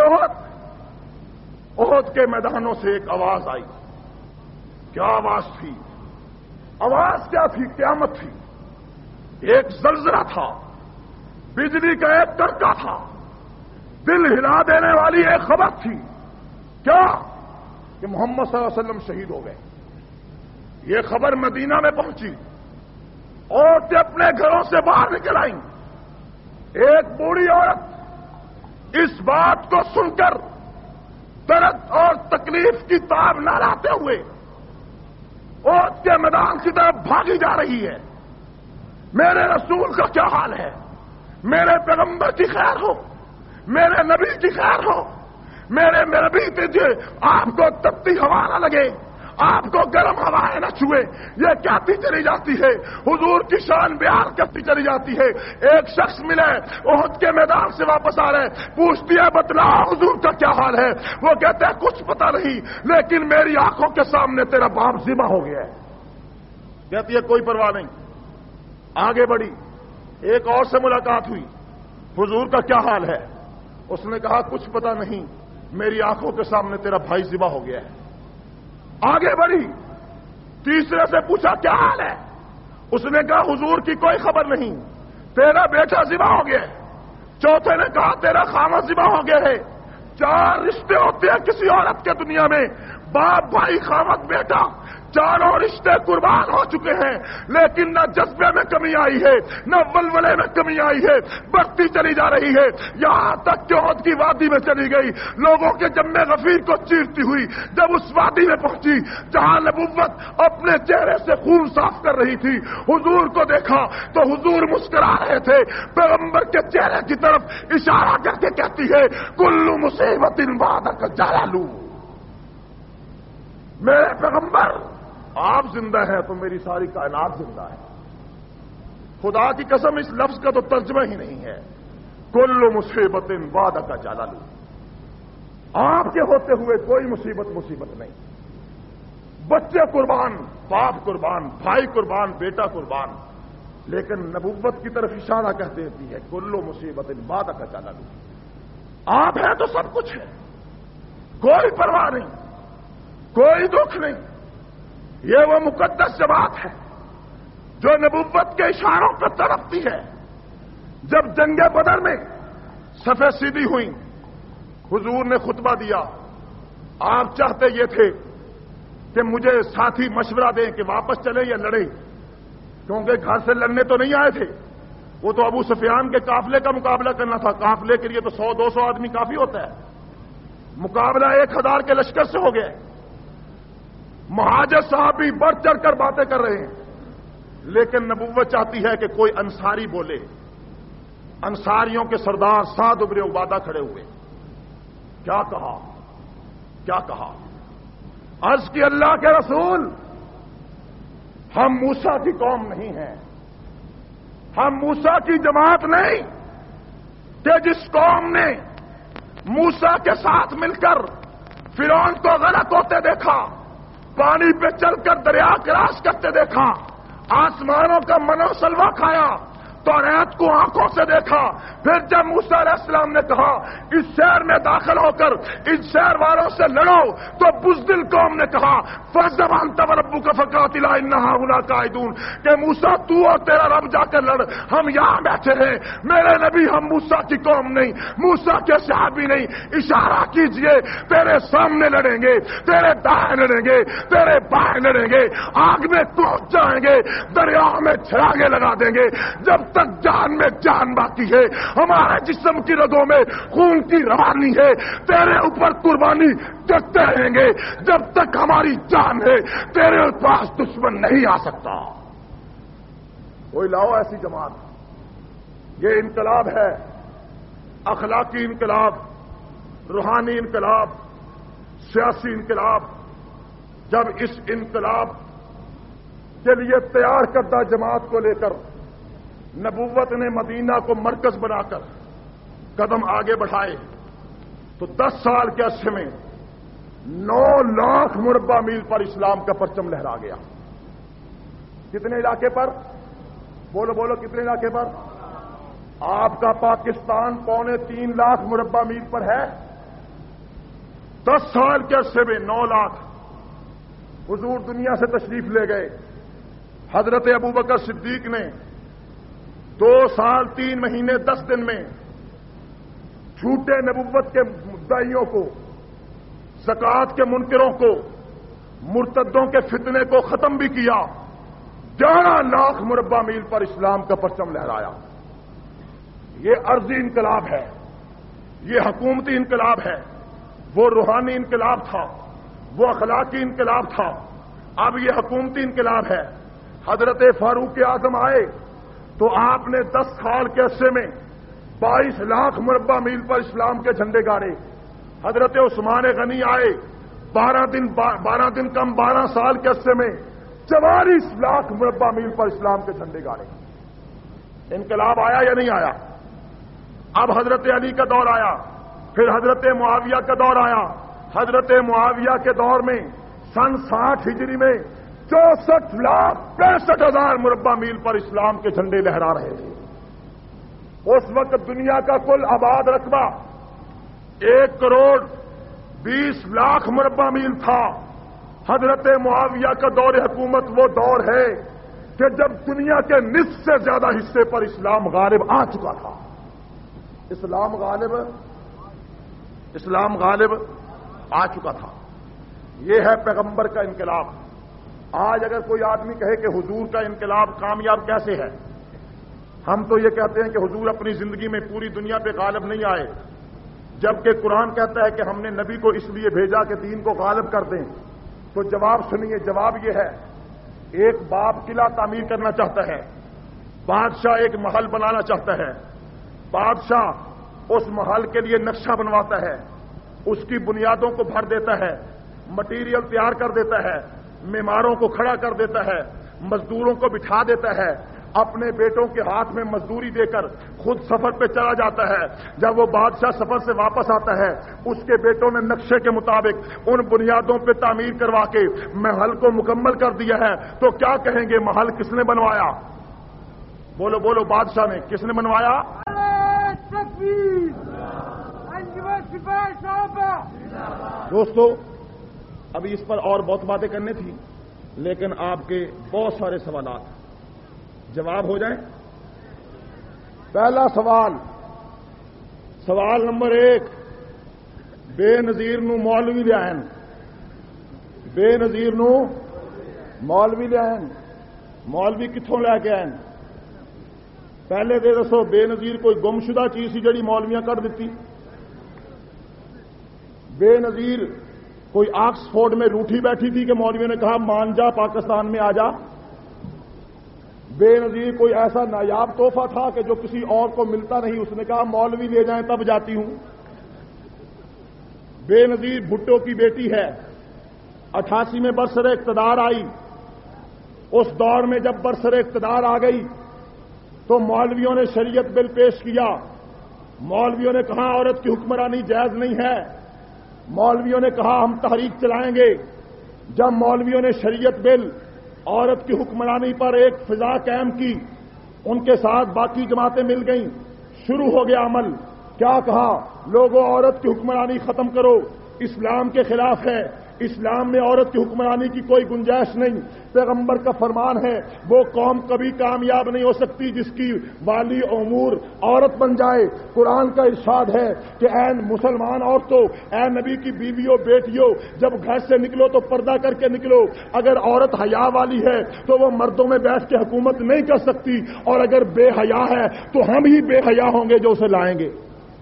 احد کے میدانوں سے ایک آواز آئی. کیا آواز تھی؟ آواز کیا تھی؟ قیامت تھی. ایک زلزلہ تھا، بجلی کا ایک کڑکا تھا، دل ہلا دینے والی ایک خبر تھی. کیا؟ کہ محمد صلی اللہ علیہ وسلم شہید ہو گئے. یہ خبر مدینہ میں پہنچی. عورتیں اپنے گھروں سے باہر نکل آئیں. ایک بوڑھی عورت اس بات کو سن کر درد اور تکلیف کی تاب نہ لاتے ہوئے عہد کے میدان کی طرف بھاگی جا رہی ہے. میرے رسول کا کیا حال ہے؟ میرے پیغمبر کی خیر ہو، میرے نبی کی خیر ہو، میرے نبی تجھے آپ کو تپتی ہوا نہ لگے، آپ کو گرم ہوائیں نہ چھوئے. یہ کہتی چلی جاتی ہے، حضور کی شان بیان کرتی چلی جاتی ہے. ایک شخص ملے احد کے میدان سے واپس آ رہے، پوچھتی ہے بتلاؤ حضور کا کیا حال ہے؟ وہ کہتے ہیں کچھ پتا نہیں، لیکن میری آنکھوں کے سامنے تیرا باپ ذبح ہو گیا ہے. کہتی ہے کوئی پرواہ نہیں. آگے بڑھی، ایک اور سے ملاقات ہوئی، حضور کا کیا حال ہے؟ اس نے کہا کچھ پتا نہیں، میری آنکھوں کے سامنے تیرا بھائی ذبح ہو گیا ہے. آگے بڑھی، تیسرے سے پوچھا کیا حال ہے؟ اس نے کہا حضور کی کوئی خبر نہیں، تیرا بیٹا ذبح ہو گیا ہے. چوتھے نے کہا تیرا خامد ذبح ہو گیا ہے. 4 رشتے ہوتے ہیں کسی عورت کے دنیا میں، باپ، بھائی، خامد، بیٹا. چاروں رشتے قربان ہو چکے ہیں، لیکن نہ جذبے میں کمی آئی ہے، نہ ولولے میں کمی آئی ہے. بڑھتی چلی جا رہی ہے، یہاں تک کہ عہد کی وادی میں چلی گئی. لوگوں کے جم غفیر کو چیرتی ہوئی جب اس وادی میں پہنچی جہاں نبوت اپنے چہرے سے خون صاف کر رہی تھی، حضور کو دیکھا تو حضور مسکرا رہے تھے. پیغمبر کے چہرے کی طرف اشارہ کر کے کہتی ہے کل مصیبت بعدک جلال. میرے پیغمبر آپ زندہ ہیں تو میری ساری کائنات زندہ ہے. خدا کی قسم اس لفظ کا تو ترجمہ ہی نہیں ہے. کل مصیبت بعدک جلال. آپ کے ہوتے ہوئے کوئی مصیبت نہیں. بچے قربان، باپ قربان، بھائی قربان، بیٹا قربان، لیکن نبوت کی طرف اشارہ کہہ دیتی ہے کل مصیبت بعدک جلال. آپ ہیں تو سب کچھ ہے، کوئی پرواہ نہیں، کوئی دکھ نہیں. یہ وہ مقدس جماعت ہے جو نبوت کے اشاروں پر تڑپتی ہے. جب جنگ بدر میں صفیں سیدھی ہوئی، حضور نے خطبہ دیا. آپ چاہتے یہ تھے کہ مجھے ساتھی مشورہ دیں کہ واپس چلیں یا لڑیں، کیونکہ گھر سے لڑنے تو نہیں آئے تھے. وہ تو ابو سفیان کے قافلے کا مقابلہ کرنا تھا. قافلے کے لیے تو 100-200 آدمی کافی ہوتا ہے. مقابلہ 1000 کے لشکر سے ہو گیا. مہاجر صاحب بھی بڑھ چڑھ کر باتیں کر رہے ہیں، لیکن نبوت چاہتی ہے کہ کوئی انصاری بولے. انصاریوں کے سردار سعد بن عبادہ کھڑے ہوئے. کیا کہا؟ عرض کی اللہ کے رسول، ہم موسیٰ کی قوم نہیں ہیں، ہم موسیٰ کی جماعت نہیں کہ جس قوم نے موسیٰ کے ساتھ مل کر فرعون کو غلط ہوتے دیکھا، پانی پہ چل کر دریا کراس کرتے دیکھا، آسمانوں کا منو سلوا کھایا، توریت کو آنکھوں سے دیکھا. پھر جب موسیٰ علیہ السلام نے کہا اس شہر میں داخل ہو کر اس شہر والوں سے لڑو، تو بزدل قوم نے کہا فَزَبَانْ تَوَرَبُّكَ فَقَاتِلَا إِنَّهَا هُنَا قَاعِدُونَ کہ موسیٰ تو اور تیرا رب جا کر لڑ، ہم یہاں بیٹھے ہیں. میرے نبی ہم موسیٰ کی قوم نہیں، موسیٰ کے صحابی نہیں. اشارہ کیجئے، تیرے سامنے لڑیں گے، تیرے دائیں لڑیں گے، تیرے بائیں لڑیں گے، آگ میں کود جائیں گے، دریا میں چھلاگے لگا دیں گے. جب تک جان میں جان باقی ہے، ہمارے جسم کی رگوں میں خون کی روانی ہے، تیرے اوپر قربانی کرتے رہیں گے. جب تک ہماری جان ہے تیرے پاس دشمن نہیں آ سکتا. کوئی لاؤ ایسی جماعت. یہ انقلاب ہے، اخلاقی انقلاب، روحانی انقلاب، سیاسی انقلاب. جب اس انقلاب کے لیے تیار کردہ جماعت کو لے کر نبوت نے مدینہ کو مرکز بنا کر قدم آگے بڑھائے تو 10 سال کے عرصے میں 9 لاکھ مربع میل پر اسلام کا پرچم لہرا گیا. کتنے علاقے پر؟ بولو کتنے علاقے پر؟ آپ کا پاکستان 3.25 لاکھ مربع میل پر ہے. 10 سال کے عرصے میں 9 لاکھ حضور دنیا سے تشریف لے گئے. حضرت ابوبکر صدیق نے 2 سال 3 مہینے 10 دن میں جھوٹے نبوت کے مدعیوں کو، زکوٰۃ کے منکروں کو، مرتدوں کے فتنے کو ختم بھی کیا. 11 لاکھ مربع میل پر اسلام کا پرچم لہرایا. یہ عرضی انقلاب ہے، یہ حکومتی انقلاب ہے. وہ روحانی انقلاب تھا، وہ اخلاقی انقلاب تھا. اب یہ حکومتی انقلاب ہے. حضرت فاروق اعظم آئے تو آپ نے 10 سال کے عرصے میں 22 لاکھ مربع میل پر اسلام کے جھنڈے گاڑے. حضرت عثمان غنی آئے، 12 دن کم 12 سال کے عرصے میں 44 لاکھ مربع میل پر اسلام کے جھنڈے گاڑے. انقلاب آیا یا نہیں آیا؟ اب حضرت علی کا دور آیا، پھر حضرت معاویہ کا دور آیا. حضرت معاویہ کے دور میں سن 60 ہجری میں 64,65,000 مربع میل پر اسلام کے جھنڈے لہرا رہے تھے. اس وقت دنیا کا کل آباد رقبہ 1,20,00,000 مربع میل تھا. حضرت معاویہ کا دور حکومت وہ دور ہے کہ جب دنیا کے نصف سے زیادہ حصے پر اسلام غالب آ چکا تھا. اسلام غالب آ چکا تھا. یہ ہے پیغمبر کا انقلاب. آج اگر کوئی آدمی کہے کہ حضور کا انقلاب کامیاب کیسے ہے، ہم تو یہ کہتے ہیں کہ حضور اپنی زندگی میں پوری دنیا پہ غالب نہیں آئے، جبکہ قرآن کہتا ہے کہ ہم نے نبی کو اس لیے بھیجا کہ دین کو غالب کر دیں. تو جواب سنیے، جواب یہ ہے، ایک باپ قلعہ تعمیر کرنا چاہتا ہے، بادشاہ ایک محل بنانا چاہتا ہے. بادشاہ اس محل کے لیے نقشہ بنواتا ہے، اس کی بنیادوں کو بھر دیتا ہے، مٹیریل تیار کر دیتا ہے، معماروں کو کھڑا کر دیتا ہے، مزدوروں کو بٹھا دیتا ہے، اپنے بیٹوں کے ہاتھ میں مزدوری دے کر خود سفر پہ چلا جاتا ہے. جب وہ بادشاہ سفر سے واپس آتا ہے، اس کے بیٹوں نے نقشے کے مطابق ان بنیادوں پہ تعمیر کروا کے محل کو مکمل کر دیا ہے. تو کیا کہیں گے، محل کس نے بنوایا؟ بولو بولو، بادشاہ نے. کس نے بنوایا؟ دوستو، ابھی اس پر اور بہت باتیں کرنی تھی، لیکن آپ کے بہت سارے سوالات جواب ہو جائیں. پہلا سوال نمبر 1، بے نظیر نو مولوی لے آئے. بے نظیر نو مولوی لے آئے. مولوی کتوں لے کے آئے؟ پہلے دے دسو، بے نظیر کوئی گمشدہ چیز سی جڑی مولویاں کر دیتی؟ بے نظیر کوئی آکسفورڈ میں روٹھی بیٹھی تھی کہ مولویوں نے کہا مان جا پاکستان میں آ جا؟ بے نظیر کوئی ایسا نایاب تحفہ تھا کہ جو کسی اور کو ملتا نہیں، اس نے کہا مولوی لے جائیں تب جاتی ہوں؟ بے نظیر بھٹو کی بیٹی ہے، 88 میں برسر اقتدار آئی. اس دور میں جب برسر اقتدار آ گئی تو مولویوں نے شریعت بل پیش کیا. مولویوں نے کہا عورت کی حکمرانی جائز نہیں ہے. مولویوں نے کہا ہم تحریک چلائیں گے. جب مولویوں نے شریعت بل عورت کی حکمرانی پر ایک فضا قائم کی، ان کے ساتھ باقی جماعتیں مل گئیں، شروع ہو گیا عمل. کیا کہا؟ لوگوں عورت کی حکمرانی ختم کرو، اسلام کے خلاف ہے، اسلام میں عورت کی حکمرانی کی کوئی گنجائش نہیں. پیغمبر کا فرمان ہے وہ قوم کبھی کامیاب نہیں ہو سکتی جس کی والی امور عورت بن جائے. قرآن کا ارشاد ہے کہ اے مسلمان عورتوں، اے نبی کی بیویوں، بیٹیوں، جب گھر سے نکلو تو پردہ کر کے نکلو. اگر عورت حیا والی ہے تو وہ مردوں میں بیٹھ کے حکومت نہیں کر سکتی، اور اگر بے حیا ہے تو ہم ہی بے حیا ہوں گے جو اسے لائیں گے.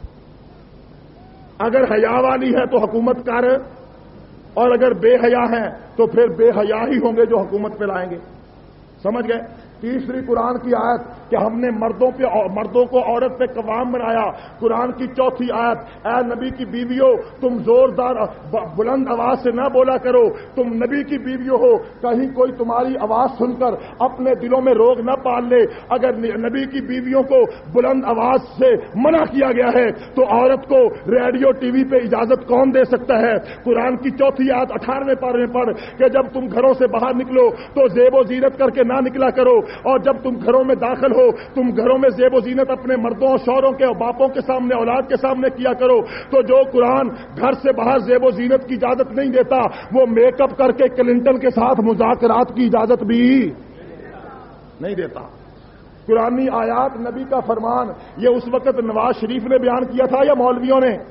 اگر حیا والی ہے تو حکومت کر، اور اگر بے حیا ہیں تو پھر بے حیا ہی ہوں گے جو حکومت پہ لائیں گے. سمجھ گئے؟ تیسری قرآن کی آیت کہ ہم نے مردوں کو عورت پہ قوام بنایا. قرآن کی چوتھی آیت، اے نبی کی بیویوں تم زوردار بلند آواز سے نہ بولا کرو، تم نبی کی بیویوں ہو، کہیں کوئی تمہاری آواز سن کر اپنے دلوں میں روگ نہ پال لے. اگر نبی کی بیویوں کو بلند آواز سے منع کیا گیا ہے تو عورت کو ریڈیو ٹی وی پہ اجازت کون دے سکتا ہے؟ قرآن کی چوتھی آیت 18ویں پارے میں پڑھ کہ جب تم گھروں سے باہر نکلو تو زیب و زینت کر کے نہ نکلا کرو، اور جب تم گھروں میں داخل ہو تم گھروں میں زیب و زینت اپنے مردوں اور شوہروں کے اور باپوں کے سامنے اولاد کے سامنے کیا کرو، تو جو قرآن گھر سے باہر زیب و زینت کی اجازت نہیں دیتا وہ میک اپ کر کے کلنٹن کے ساتھ مذاکرات کی اجازت بھی نہیں دیتا۔ قرآنی آیات، نبی کا فرمان، یہ اس وقت نواز شریف نے بیان کیا تھا یا مولویوں نے؟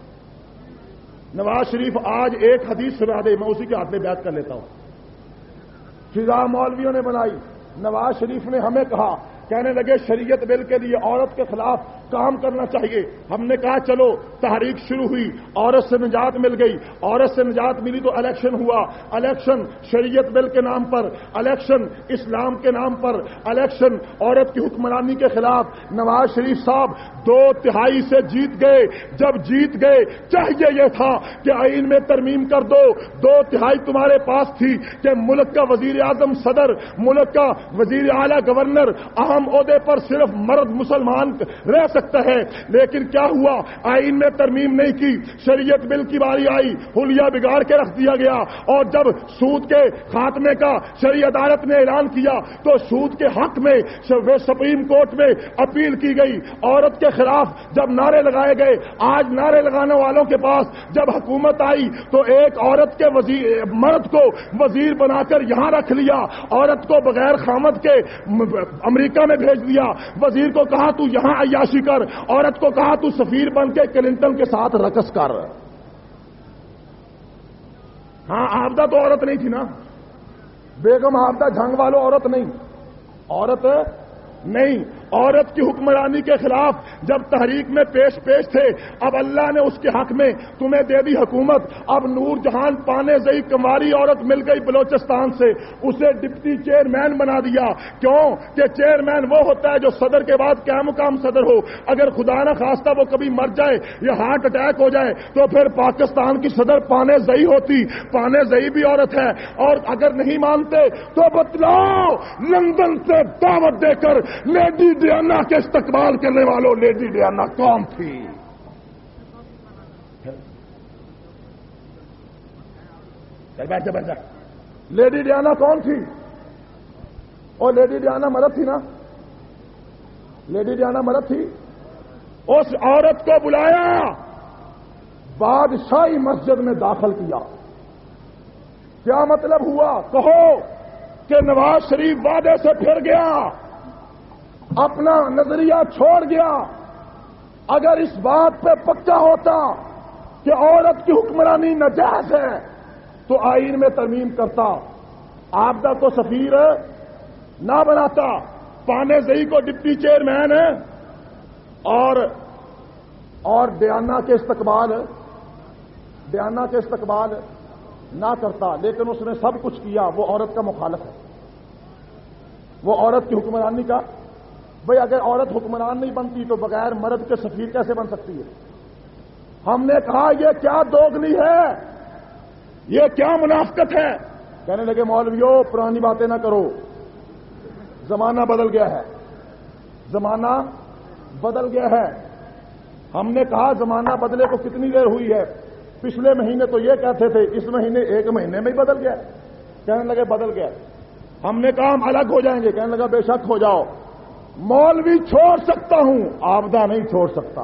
نواز شریف آج ایک حدیث سنا دے، میں اسی کے ہاتھ میں بیعت کر لیتا ہوں۔ فضا مولویوں نے بنائی، نواز شریف نے ہمیں کہا، کہنے لگے شریعت بل کے لیے عورت کے خلاف کام کرنا چاہیے۔ ہم نے کہا چلو، تحریک شروع ہوئی، عورت سے نجات مل گئی، عورت سے نجات ملی تو الیکشن ہوا، الیکشن شریعت بل کے نام پر، الیکشن اسلام کے نام پر، الیکشن عورت کی حکمرانی کے خلاف۔ نواز شریف صاحب 2/3 سے جیت گئے۔ جب جیت گئے چاہیے یہ تھا کہ آئین میں ترمیم کر دو، 2/3 تمہارے پاس تھی کہ ملک کا وزیر اعظم، صدر، ملک کا وزیر اعلیٰ، گورنر، اہم عہدے پر صرف مرد مسلمان رہ سکتا ہے، لیکن کیا ہوا؟ آئین میں ترمیم نہیں کی، شریعت بل کی باری آئی، حلیہ بگاڑ کے رکھ دیا گیا، اور جب سود کے خاتمے کا شرعی عدالت نے اعلان کیا تو سود کے حق میں سپریم کورٹ میں اپیل کی گئی۔ عورت کے خلاف جب نعرے لگائے گئے، آج نعرے لگانے والوں کے پاس جب حکومت آئی تو ایک عورت کے مرد کو وزیر بنا کر یہاں رکھ لیا، عورت کو بغیر خامد کے امریکہ میں بھیج دیا، وزیر کو کہا تو یہاں عیاشی کر، عورت کو کہا تو سفیر بن کے کلنٹن کے ساتھ رقص کر۔ ہاں، آبدہ تو عورت نہیں تھی نا، بیگم آبدہ جھنگ والوں عورت نہیں، عورت نہیں۔ عورت کی حکمرانی کے خلاف جب تحریک میں پیش تھے، اب اللہ نے اس کے حق میں تمہیں دے دی حکومت۔ اب نور جہان پانے زئی کماری عورت مل گئی بلوچستان سے، اسے ڈپٹی چیئرمین بنا دیا۔ کیوں کہ چیئرمین وہ ہوتا ہے جو صدر کے بعد کیا مقام صدر ہو۔ اگر خدا نہ خواستہ وہ کبھی مر جائے یا ہارٹ اٹیک ہو جائے تو پھر پاکستان کی صدر پانے زئی ہوتی۔ پانے زئی بھی عورت ہے۔ اور اگر نہیں مانتے تو بتلاؤ، لندن سے دعوت دے کر لیڈی ڈیانا کے استقبال کرنے والوں، لیڈی ڈیانا کون تھی؟ بیٹھ جا۔ لیڈی ڈیانا کون تھی؟ اور لیڈی ڈیانا مرد تھی نا، لیڈی ڈیانا مرد تھی۔ اس عورت کو بلایا، بادشاہی مسجد میں داخل کیا۔ کیا مطلب ہوا؟ کہو کہ نواز شریف وعدے سے پھر گیا، اپنا نظریہ چھوڑ گیا۔ اگر اس بات پہ پکا ہوتا کہ عورت کی حکمرانی ناجائز ہے تو آئین میں ترمیم کرتا، آبدہ کو سفیر نہ بناتا، پانے زئی کو ڈپٹی چیئرمین اور ڈیانا کے استقبال نہ کرتا۔ لیکن اس نے سب کچھ کیا، وہ عورت کا مخالف ہے، وہ عورت کی حکمرانی کا۔ بھئی اگر عورت حکمران نہیں بنتی تو بغیر مرد کے سفیر کیسے بن سکتی ہے؟ ہم نے کہا یہ کیا دوگلی ہے، یہ کیا منافقت ہے؟ کہنے لگے مولویوں پرانی باتیں نہ کرو، زمانہ بدل گیا ہے، زمانہ بدل گیا ہے۔ ہم نے کہا زمانہ بدلے کو کتنی دیر ہوئی ہے؟ پچھلے مہینے تو یہ کہتے تھے، اس مہینے 1 مہینے میں ہی بدل گیا۔ کہنے لگے بدل گیا۔ ہم نے کہا ہم الگ ہو جائیں گے، کہنے لگا بے شک ہو جاؤ، مولوی چھوڑ سکتا ہوں، آبدہ نہیں چھوڑ سکتا۔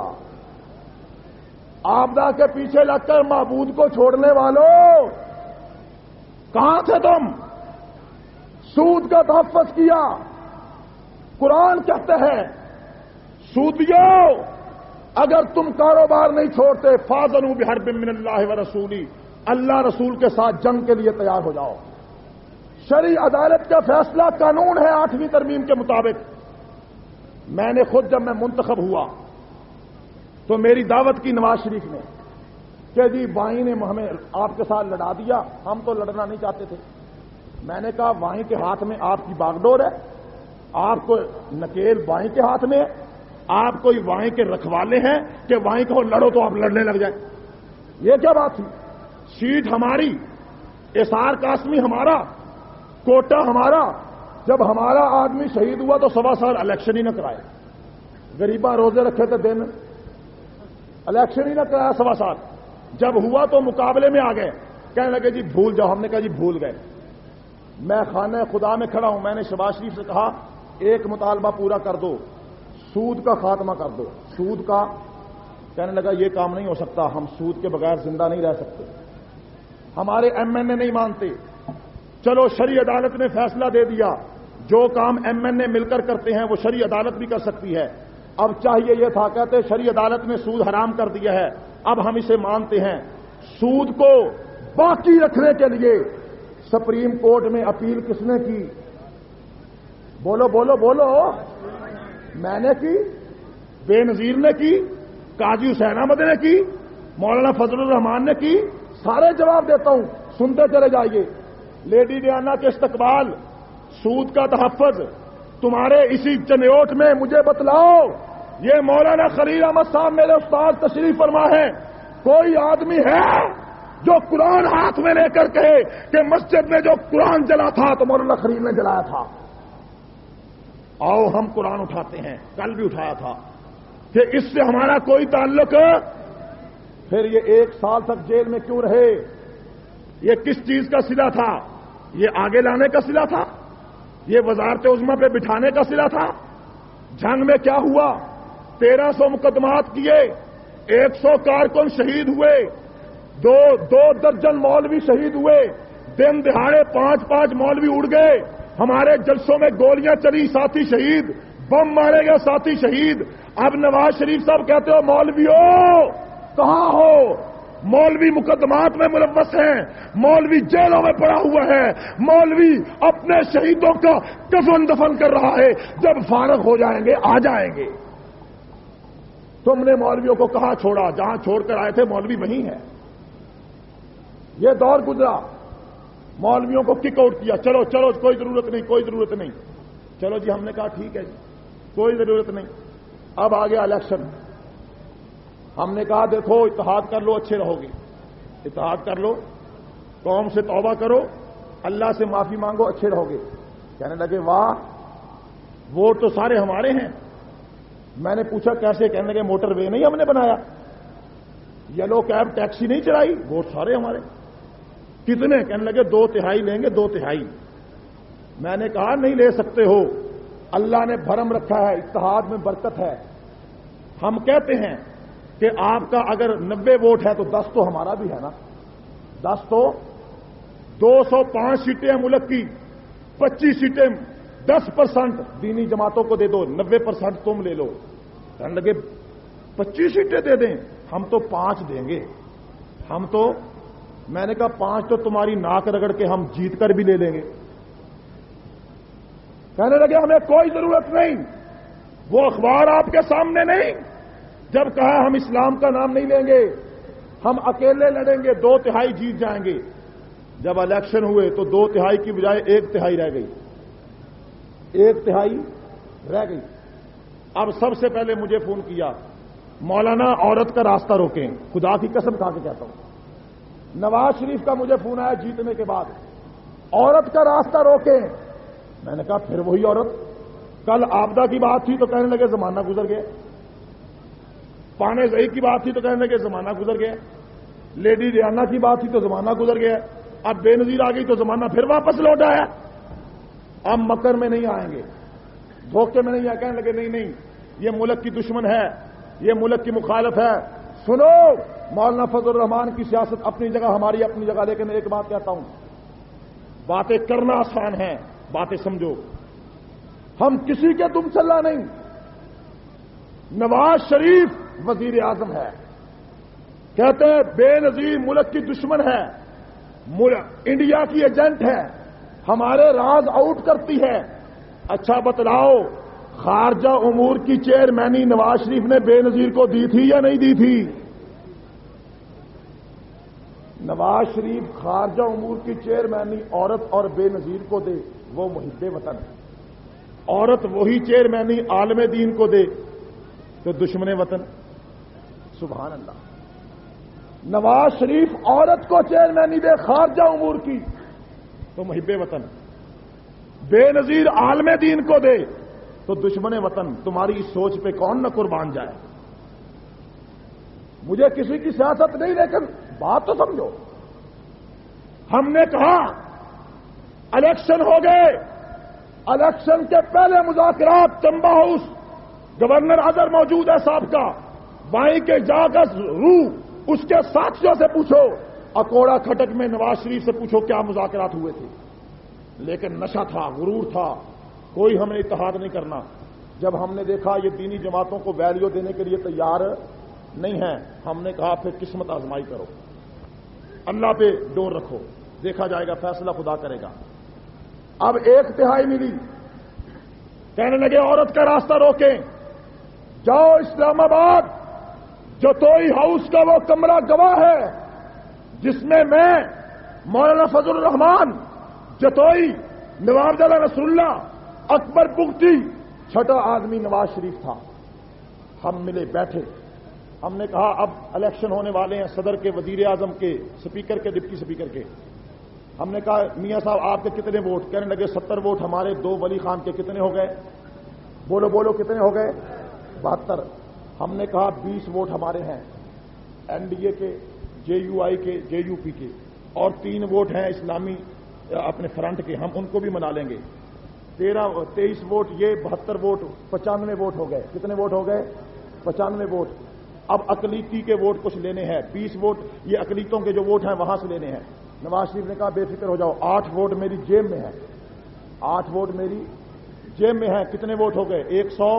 آبدہ کے پیچھے لگ کر معبود کو چھوڑنے والوں کہاں تھے تم؟ سود کا تحفظ کیا۔ قرآن کہتا ہے سودیو اگر تم کاروبار نہیں چھوڑتے فاذنوا بحرب من اللہ ورسولہ، اللہ رسول کے ساتھ جنگ کے لیے تیار ہو جاؤ۔ شرعی عدالت کا فیصلہ قانون ہے 8ویں ترمیم کے مطابق۔ میں نے خود جب میں منتخب ہوا تو میری دعوت کی نواز شریف نے کہ جی وائیں نے ہمیں آپ کے ساتھ لڑا دیا، ہم تو لڑنا نہیں چاہتے تھے۔ میں نے کہا وائیں کے ہاتھ میں آپ کی باغ ڈور ہے، آپ کو نکیل وائیں کے ہاتھ میں ہے، آپ کوئی وائیں کے رکھوالے ہیں کہ وائیں کو لڑو تو آپ لڑنے لگ جائیں؟ یہ کیا بات تھی؟ سیٹ ہماری، اثار قاسمی ہمارا، کوٹا ہمارا۔ جب ہمارا آدمی شہید ہوا تو 1.25 سال الیکشن ہی نہ کرائے، غریباں روزے رکھے تھے دن، الیکشن ہی نہ کرایا 1.25 سال۔ جب ہوا تو مقابلے میں آ گئے، کہنے لگے جی بھول جاؤ۔ ہم نے کہا جی بھول گئے۔ میں خانہ خدا میں کھڑا ہوں، میں نے شہباز شریف سے کہا ایک مطالبہ پورا کر دو، سود کا خاتمہ کر دو۔ سود کا کہنے لگا یہ کام نہیں ہو سکتا، ہم سود کے بغیر زندہ نہیں رہ سکتے، ہمارے ایم این اے نہیں مانتے۔ چلو شرعی عدالت نے فیصلہ دے دیا، جو کام ایم این اے مل کر کرتے ہیں وہ شرعی عدالت بھی کر سکتی ہے۔ اب چاہیے یہ تھا، کہتے شرعی عدالت نے سود حرام کر دیا ہے، اب ہم اسے مانتے ہیں۔ سود کو باقی رکھنے کے لیے سپریم کورٹ میں اپیل کس نے کی؟ بولو بولو بولو، میں نے کی، بے نظیر نے کی، قاضی حسین احمد نے کی، مولانا فضل الرحمان نے کی۔ سارے جواب دیتا ہوں، سنتے چلے جائیے۔ لیڈی ڈیانا کے استقبال، سود کا تحفظ، تمہارے اسی چنیوٹ میں مجھے بتلاؤ، یہ مولانا خلیل احمد صاحب میرے استاد تشریف فرما ہے، کوئی آدمی ہے جو قرآن ہاتھ میں لے کر کہے کہ مسجد میں جو قرآن جلا تھا تو مولانا خلیل نے جلایا تھا؟ آؤ ہم قرآن اٹھاتے ہیں، کل بھی اٹھایا تھا کہ اس سے ہمارا کوئی تعلق۔ پھر یہ 1 سال تک جیل میں کیوں رہے؟ یہ کس چیز کا صلہ تھا؟ یہ آگے لانے کا صلہ تھا؟ یہ وزارت عظمیٰ پہ بٹھانے کا صلہ تھا؟ جنگ میں کیا ہوا؟ 1300 مقدمات کیے، 100 کارکن شہید ہوئے، دو درجن مولوی شہید ہوئے، دن دہاڑے 5 مولوی اڑ گئے، ہمارے جلسوں میں گولیاں چلی، ساتھی شہید، بم مارے گئے، ساتھی شہید۔ اب نواز شریف صاحب کہتے ہو مولویوں کہاں ہو؟ مولوی مقدمات میں ملوث ہیں، مولوی جیلوں میں پڑا ہوا ہے، مولوی اپنے شہیدوں کا کفن دفن کر رہا ہے، جب فارغ ہو جائیں گے آ جائیں گے۔ تم نے مولویوں کو کہاں چھوڑا؟ جہاں چھوڑ کر آئے تھے مولوی وہیں ہے۔ یہ دور گزرا، مولویوں کو کک آؤٹ کیا، چلو چلو کوئی ضرورت نہیں، کوئی ضرورت نہیں، چلو جی ہم نے کہا ٹھیک ہے جی کوئی ضرورت نہیں۔ اب آ گیا الیکشن، ہم نے کہا دیکھو اتحاد کر لو اچھے رہو گے، اتحاد کر لو، قوم سے توبہ کرو، اللہ سے معافی مانگو اچھے رہو گے۔ کہنے لگے واہ ووٹ تو سارے ہمارے ہیں۔ میں نے پوچھا کیسے؟ کہنے لگے موٹر وے نہیں ہم نے بنایا، یلو کیب ٹیکسی نہیں چلائی، ووٹ سارے ہمارے۔ کتنے؟ کہنے لگے 2/3 لیں گے، 2/3۔ میں نے کہا نہیں لے سکتے ہو، اللہ نے بھرم رکھا ہے، اتحاد میں برکت ہے۔ ہم کہتے ہیں کہ آپ کا اگر 90 ووٹ ہے تو 10 تو ہمارا بھی ہے نا، 10 تو 205 سیٹیں ہیں ملک کی، 25 سیٹیں 10% دینی جماعتوں کو دے دو، 90% تم لے لو۔ کہنے لگے 25 سیٹیں دے دیں، ہم تو 5 دیں گے، ہم تو، میں نے کہا 5 تو تمہاری ناک رگڑ کے ہم جیت کر بھی لے لیں گے۔ کہنے لگے ہمیں کوئی ضرورت نہیں، وہ اخبار آپ کے سامنے نہیں، جب کہا ہم اسلام کا نام نہیں لیں گے، ہم اکیلے لڑیں گے، 2/3 جیت جائیں گے۔ جب الیکشن ہوئے تو 2/3 کی بجائے 1/3 رہ گئی، 1/3 رہ گئی۔ اب سب سے پہلے مجھے فون کیا، مولانا عورت کا راستہ روکیں، خدا کی قسم کھا کے کہتا ہوں، نواز شریف کا مجھے فون آیا جیتنے کے بعد، عورت کا راستہ روکیں۔ میں نے کہا پھر وہی عورت، کل آبدہ کی بات تھی تو کہنے لگے زمانہ گزر گیا، پانے زئی کی بات تھی تو کہنے لگے زمانہ گزر گیا، لیڈی ریانا کی بات تھی تو زمانہ گزر گیا، اب بے نظیر آ گئی تو زمانہ پھر واپس لوٹ آیا۔ اب مکر میں نہیں آئیں گے، دھوکے میں نہیں آئے، کہنے لگے نہیں نہیں یہ ملک کی دشمن ہے، یہ ملک کی مخالف ہے۔ سنو مولانا فضل الرحمان کی سیاست اپنی جگہ، ہماری اپنی جگہ، لیکن ایک بات کہتا ہوں، باتیں کرنا آسان ہے، باتیں سمجھو۔ ہم کسی کے دم چلا نہیں، نواز شریف وزیر اعظم ہے، کہتے ہیں بے نظیر ملک کی دشمن ہے، انڈیا کی ایجنٹ ہے، ہمارے راز آؤٹ کرتی ہے۔ اچھا بتلاؤ خارجہ امور کی چیئرمینی نواز شریف نے بے نظیر کو دی تھی یا نہیں دی تھی؟ نواز شریف خارجہ امور کی چیئرمینی عورت اور بے نظیر کو دے وہ محب وطن ہے، عورت وہی چیئرمینی عالم دین کو دے تو دشمن وطن۔ سبحان اللہ۔ نواز شریف عورت کو چیئرمینی دے خارجہ امور کی تو محب وطن، بے نظیر عالم دین کو دے تو دشمن وطن۔ تمہاری اس سوچ پہ کون نہ قربان جائے؟ مجھے کسی کی سیاست نہیں، لیکن بات تو سمجھو۔ ہم نے کہا الیکشن ہو گئے، الیکشن کے پہلے مذاکرات چمبا ہاؤس، گورنر اظہر موجود ہے صاحب کا، وہیں کے جاگز روح اس کے ساتھیوں سے پوچھو، اکوڑا کھٹک میں نواز شریف سے پوچھو کیا مذاکرات ہوئے تھے، لیکن نشہ تھا، غرور تھا، کوئی ہمیں اتحاد نہیں کرنا۔ جب ہم نے دیکھا یہ دینی جماعتوں کو ویلیو دینے کے لیے تیار نہیں ہیں، ہم نے کہا پھر قسمت آزمائی کرو، اللہ پہ ڈور رکھو، دیکھا جائے گا، فیصلہ خدا کرے گا۔ اب 1/3 ملی، کہنے لگے عورت کا راستہ روکیں، جاؤ اسلام آباد، جتوئی ہاؤس کا وہ کمرہ گواہ ہے جس میں مولانا فضل الرحمان جتوئی، نواب زادہ نصر اللہ، اکبر بگٹی، چھٹا آدمی نواز شریف تھا۔ ہم ملے، بیٹھے، ہم نے کہا اب الیکشن ہونے والے ہیں، صدر کے، وزیر اعظم کے، اسپیکر کے، ڈپٹی اسپیکر کے۔ ہم نے کہا میاں صاحب آپ کے کتنے ووٹ؟ کہنے لگے 70 ووٹ ہمارے، 2 ولی خان کے، کتنے ہو گئے؟ بولو بولو کتنے ہو گئے؟ 72۔ ہم نے کہا 20 ووٹ ہمارے ہیں این ڈی اے کے، جے یو آئی کے، جے یو پی کے، اور 3 ووٹ ہیں اسلامی اپنے فرنٹ کے، ہم ان کو بھی منا لیں گے۔ 23 ووٹ یہ، 72 ووٹ، 95 ووٹ ہو گئے۔ کتنے ووٹ ہو گئے؟ 95 ووٹ۔ اب اقلیتی کے ووٹ کچھ لینے ہیں، 20 ووٹ یہ اقلیتوں کے جو ووٹ ہیں وہاں سے لینے ہیں۔ نواز شریف نے کہا بے فکر ہو جاؤ، 8 ووٹ میری جیب میں ہے، 8 ووٹ میری جیب میں ہے۔ کتنے ووٹ ہو گئے؟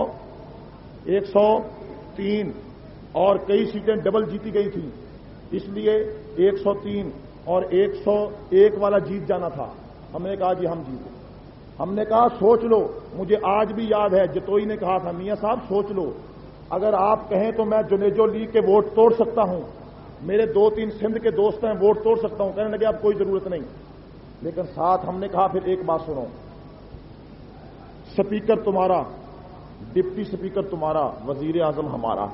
103، اور کئی سیٹیں ڈبل جیتی گئی تھیں، اس لیے 103 اور 101 والا جیت جانا تھا۔ ہم نے کہا جی ہم جیتے۔ ہم نے کہا سوچ لو، مجھے آج بھی یاد ہے جتوئی نے کہا تھا میاں صاحب سوچ لو، اگر آپ کہیں تو میں جنیجو لیگ کے ووٹ توڑ سکتا ہوں، میرے 2-3 سندھ کے دوست ہیں، ووٹ توڑ سکتا ہوں۔ کہنے لگے اب کوئی ضرورت نہیں، لیکن ساتھ ہم نے کہا پھر ایک بات سنو، سپیکر تمہارا، ڈپٹی سپیکر تمہارا، وزیر اعظم ہمارا،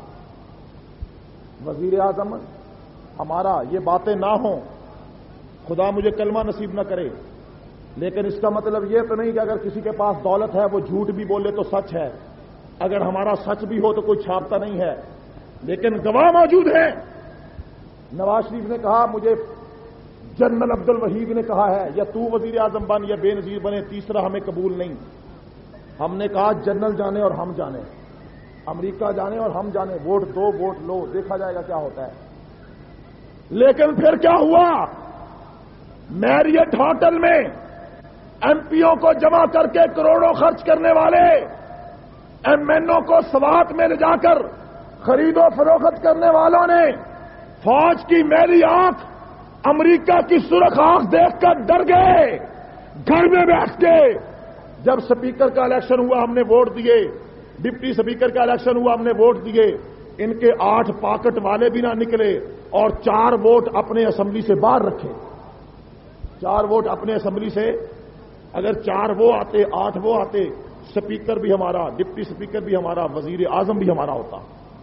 وزیر اعظم ہمارا، یہ باتیں نہ ہوں، خدا مجھے کلمہ نصیب نہ کرے، لیکن اس کا مطلب یہ تو نہیں کہ اگر کسی کے پاس دولت ہے وہ جھوٹ بھی بولے تو سچ ہے، اگر ہمارا سچ بھی ہو تو کوئی چھاپتا نہیں ہے، لیکن گواہ موجود ہیں۔ نواز شریف نے کہا مجھے جنرل عبد الوہید نے کہا ہے یا تو وزیر اعظم بن یا بے نظیر بنے، تیسرا ہمیں قبول نہیں۔ ہم نے کہا جنرل جانے اور ہم جانے، امریکہ جانے اور ہم جانے، ووٹ دو ووٹ لو، دیکھا جائے گا کیا ہوتا ہے۔ لیکن پھر کیا ہوا؟ میریٹ ہوٹل میں ایم پیوں کو جمع کر کے کروڑوں خرچ کرنے والے ایم این او کو سوات میں لے جا کر خرید و فروخت کرنے والوں نے فوج کی میلی آنکھ، امریکہ کی سرخ آنکھ دیکھ کر ڈر گئے، گھر میں بیٹھ کے۔ جب سپیکر کا الیکشن ہوا ہم نے ووٹ دیے، ڈپٹی سپیکر کا الیکشن ہوا ہم نے ووٹ دیے، ان کے 8 پاکٹ والے بھی نہ نکلے اور 4 ووٹ اپنے اسمبلی سے باہر رکھے، 4 ووٹ اپنے اسمبلی سے، اگر 4 وہ آتے 8 وہ آتے، سپیکر بھی ہمارا، ڈپٹی سپیکر بھی ہمارا، وزیر اعظم بھی ہمارا ہوتا۔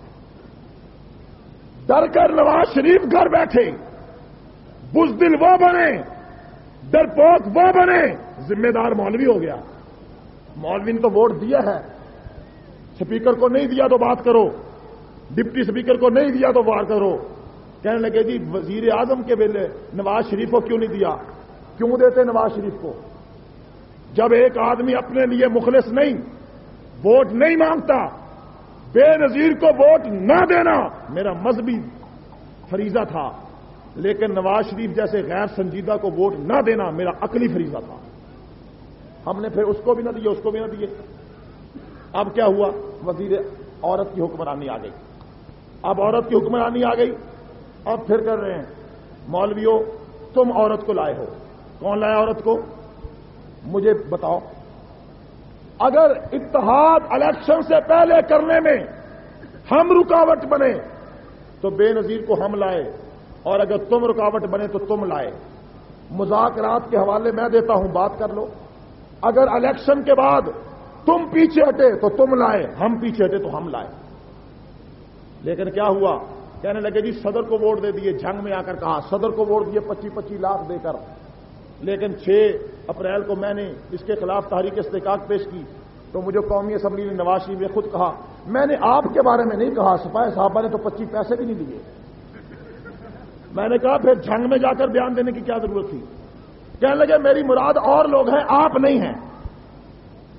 ڈر کر نواز شریف گھر بیٹھے، بزدل وہ بنے، ڈرپوک وہ بنے، ذمہ دار مولوی ہو گیا۔ مولوی نے تو ووٹ دیا ہے، سپیکر کو نہیں دیا تو بات کرو، ڈپٹی سپیکر کو نہیں دیا تو وار کرو۔ کہنے لگے جی وزیر اعظم کے ویلے نواز شریف کو کیوں نہیں دیا؟ کیوں دیتے نواز شریف کو؟ جب ایک آدمی اپنے لیے مخلص نہیں، ووٹ نہیں مانگتا، بے نظیر کو ووٹ نہ دینا میرا مذہبی فریضہ تھا، لیکن نواز شریف جیسے غیر سنجیدہ کو ووٹ نہ دینا میرا عقلی فریضہ تھا۔ ہم نے پھر اس کو بھی نہ دیے، اس کو بھی نہ دیے۔ اب کیا ہوا؟ وزیر عورت کی حکمرانی آ گئی۔ اب عورت کی حکمرانی آ گئی، اب پھر کر رہے ہیں مولویوں تم عورت کو لائے ہو۔ کون لایا عورت کو؟ مجھے بتاؤ۔ اگر اتحاد الیکشن سے پہلے کرنے میں ہم رکاوٹ بنے تو بے نظیر کو ہم لائے، اور اگر تم رکاوٹ بنے تو تم لائے۔ مذاکرات کے حوالے میں دیتا ہوں، بات کر لو۔ اگر الیکشن کے بعد تم پیچھے ہٹے تو تم لائے، ہم پیچھے ہٹے تو ہم لائے۔ لیکن کیا ہوا؟ کہنے لگے جی صدر کو ووٹ دے دیے، جنگ میں آ کر کہا صدر کو ووٹ دیے 25-25 لاکھ دے کر، لیکن 6 اپریل کو میں نے اس کے خلاف تحریک استحقاق پیش کی تو مجھے قومی اسمبلی نے نواز شریف نے خود کہا میں نے آپ کے بارے میں نہیں کہا، سپاہی صاحبہ نے تو 25 پیسے بھی نہیں دیے۔ میں نے کہا پھر جنگ میں جا کر بیان دینے کی کیا ضرورت تھی؟ کہنے لگے میری مراد اور لوگ ہیں، آپ نہیں ہیں۔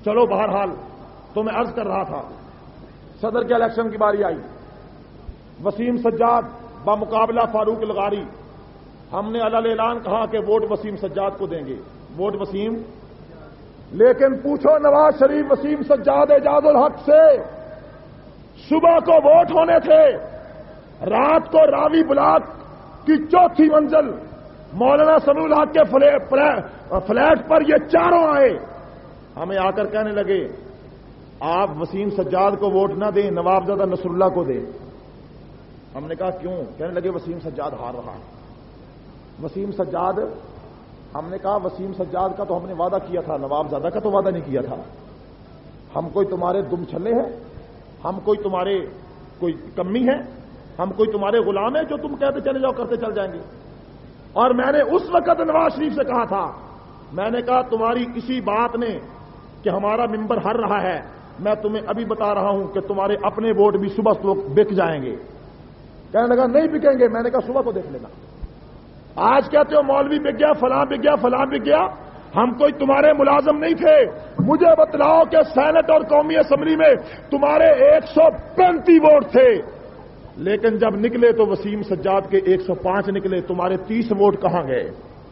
چلو بہرحال تو میں عرض کر رہا تھا، صدر کے الیکشن کی باری آئی، وسیم سجاد بمقابلہ فاروق الغاری، ہم نے علل اعلان کہا کہ ووٹ وسیم سجاد کو دیں گے، ووٹ وسیم، لیکن پوچھو نواز شریف وسیم سجاد اعجاز الحق سے صبح کو ووٹ ہونے تھے، رات کو راوی بلاک کی 4تھی منزل مولانا سمیع الحق کے فلیٹ پر یہ چاروں آئے، ہمیں آ کر کہنے لگے آپ وسیم سجاد کو ووٹ نہ دیں، نوابزادہ نصر اللہ کو دیں۔ ہم نے کہا کیوں؟ کہنے لگے وسیم سجاد ہار رہا ہے۔ وسیم سجاد، ہم نے کہا وسیم سجاد کا تو ہم نے وعدہ کیا تھا، نوابزادہ کا تو وعدہ نہیں کیا تھا۔ ہم کوئی تمہارے دم چھلے ہیں؟ ہم کوئی تمہارے کوئی کمی ہے؟ ہم کوئی تمہارے غلام ہیں جو تم کہتے چلے جاؤ کرتے چل جائیں گے؟ اور میں نے اس وقت نواز شریف سے کہا تھا، میں نے کہا تمہاری کسی بات نے کہ ہمارا ممبر ہر رہا ہے، میں تمہیں ابھی بتا رہا ہوں کہ تمہارے اپنے ووٹ بھی صبح بک جائیں گے۔ کہنے لگا نہیں بکیں گے، میں نے کہا صبح کو دیکھ لینا۔ آج کہتے ہو مولوی بک گیا، فلاں بک گیا، فلاں بک گیا، ہم کوئی تمہارے ملازم نہیں تھے۔ مجھے بتلاؤ کہ سینٹ اور قومی اسمبلی میں تمہارے 135 ووٹ تھے، لیکن جب نکلے تو وسیم سجاد کے 105 نکلے، تمہارے 30 ووٹ کہاں گئے؟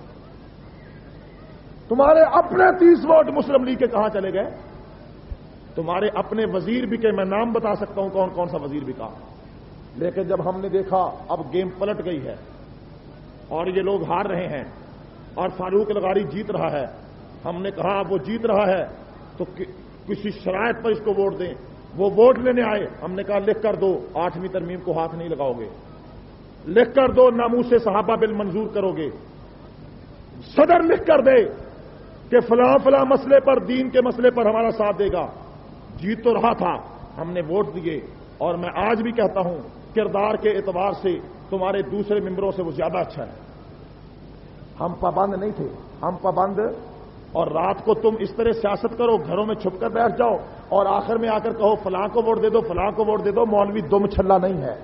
تمہارے اپنے 30 ووٹ مسلم لیگ کے کہاں چلے گئے؟ تمہارے اپنے وزیر بکے، میں نام بتا سکتا ہوں کون کون سا وزیر بکا، لیکن جب ہم نے دیکھا اب گیم پلٹ گئی ہے اور یہ لوگ ہار رہے ہیں اور فاروق الغاری جیت رہا ہے، ہم نے کہا اب وہ جیت رہا ہے تو کسی شرائط پر اس کو ووٹ دیں۔ وہ ووٹ لینے آئے، ہم نے کہا لکھ کر دو 8ویں ترمیم کو ہاتھ نہیں لگاؤ گے، لکھ کر دو ناموس صحابہ بل منظور کرو گے، صدر لکھ کر دے کہ فلاں فلاں مسئلے پر، دین کے مسئلے پر ہمارا ساتھ دے گا۔ جیت تو رہا تھا، ہم نے ووٹ دیے، اور میں آج بھی کہتا ہوں کردار کے اعتبار سے تمہارے دوسرے ممبروں سے وہ زیادہ اچھا ہے۔ ہم پابند نہیں تھے، ہم پابند، اور رات کو تم اس طرح سیاست کرو، گھروں میں چھپ کر بیٹھ جاؤ اور آخر میں آ کر کہو فلاں کو ووٹ دے دو، فلاں کو ووٹ دے دو۔ مولوی دم چھلا نہیں ہے،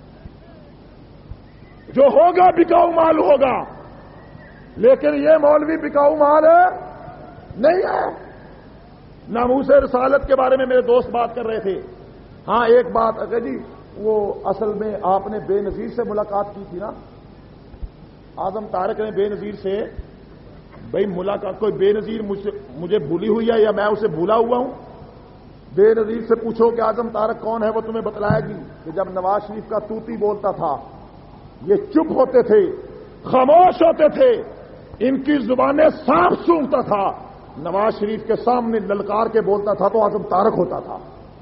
جو ہوگا بکاؤ مال ہوگا، لیکن یہ مولوی بکاؤ مال نہیں ہے۔ ناموس رسالت کے بارے میں میرے دوست بات کر رہے تھے۔ ہاں ایک بات اگر جی، وہ اصل میں آپ نے بے نظیر سے ملاقات کی تھی نا، اعظم طارق نے بے نظیر سے، بھائی ملاقات، کوئی بے نظیر مجھے بھولی ہوئی ہے یا میں اسے بھولا ہوا ہوں؟ بے نظیر سے پوچھو کہ اعظم طارق کون ہے، وہ تمہیں بتلائے گی کہ جب نواز شریف کا توتی بولتا تھا یہ چپ ہوتے تھے، خاموش ہوتے تھے، ان کی زبانیں صاف سونگتا تھا۔ نواز شریف کے سامنے للکار کے بولتا تھا تو اعظم طارق ہوتا تھا۔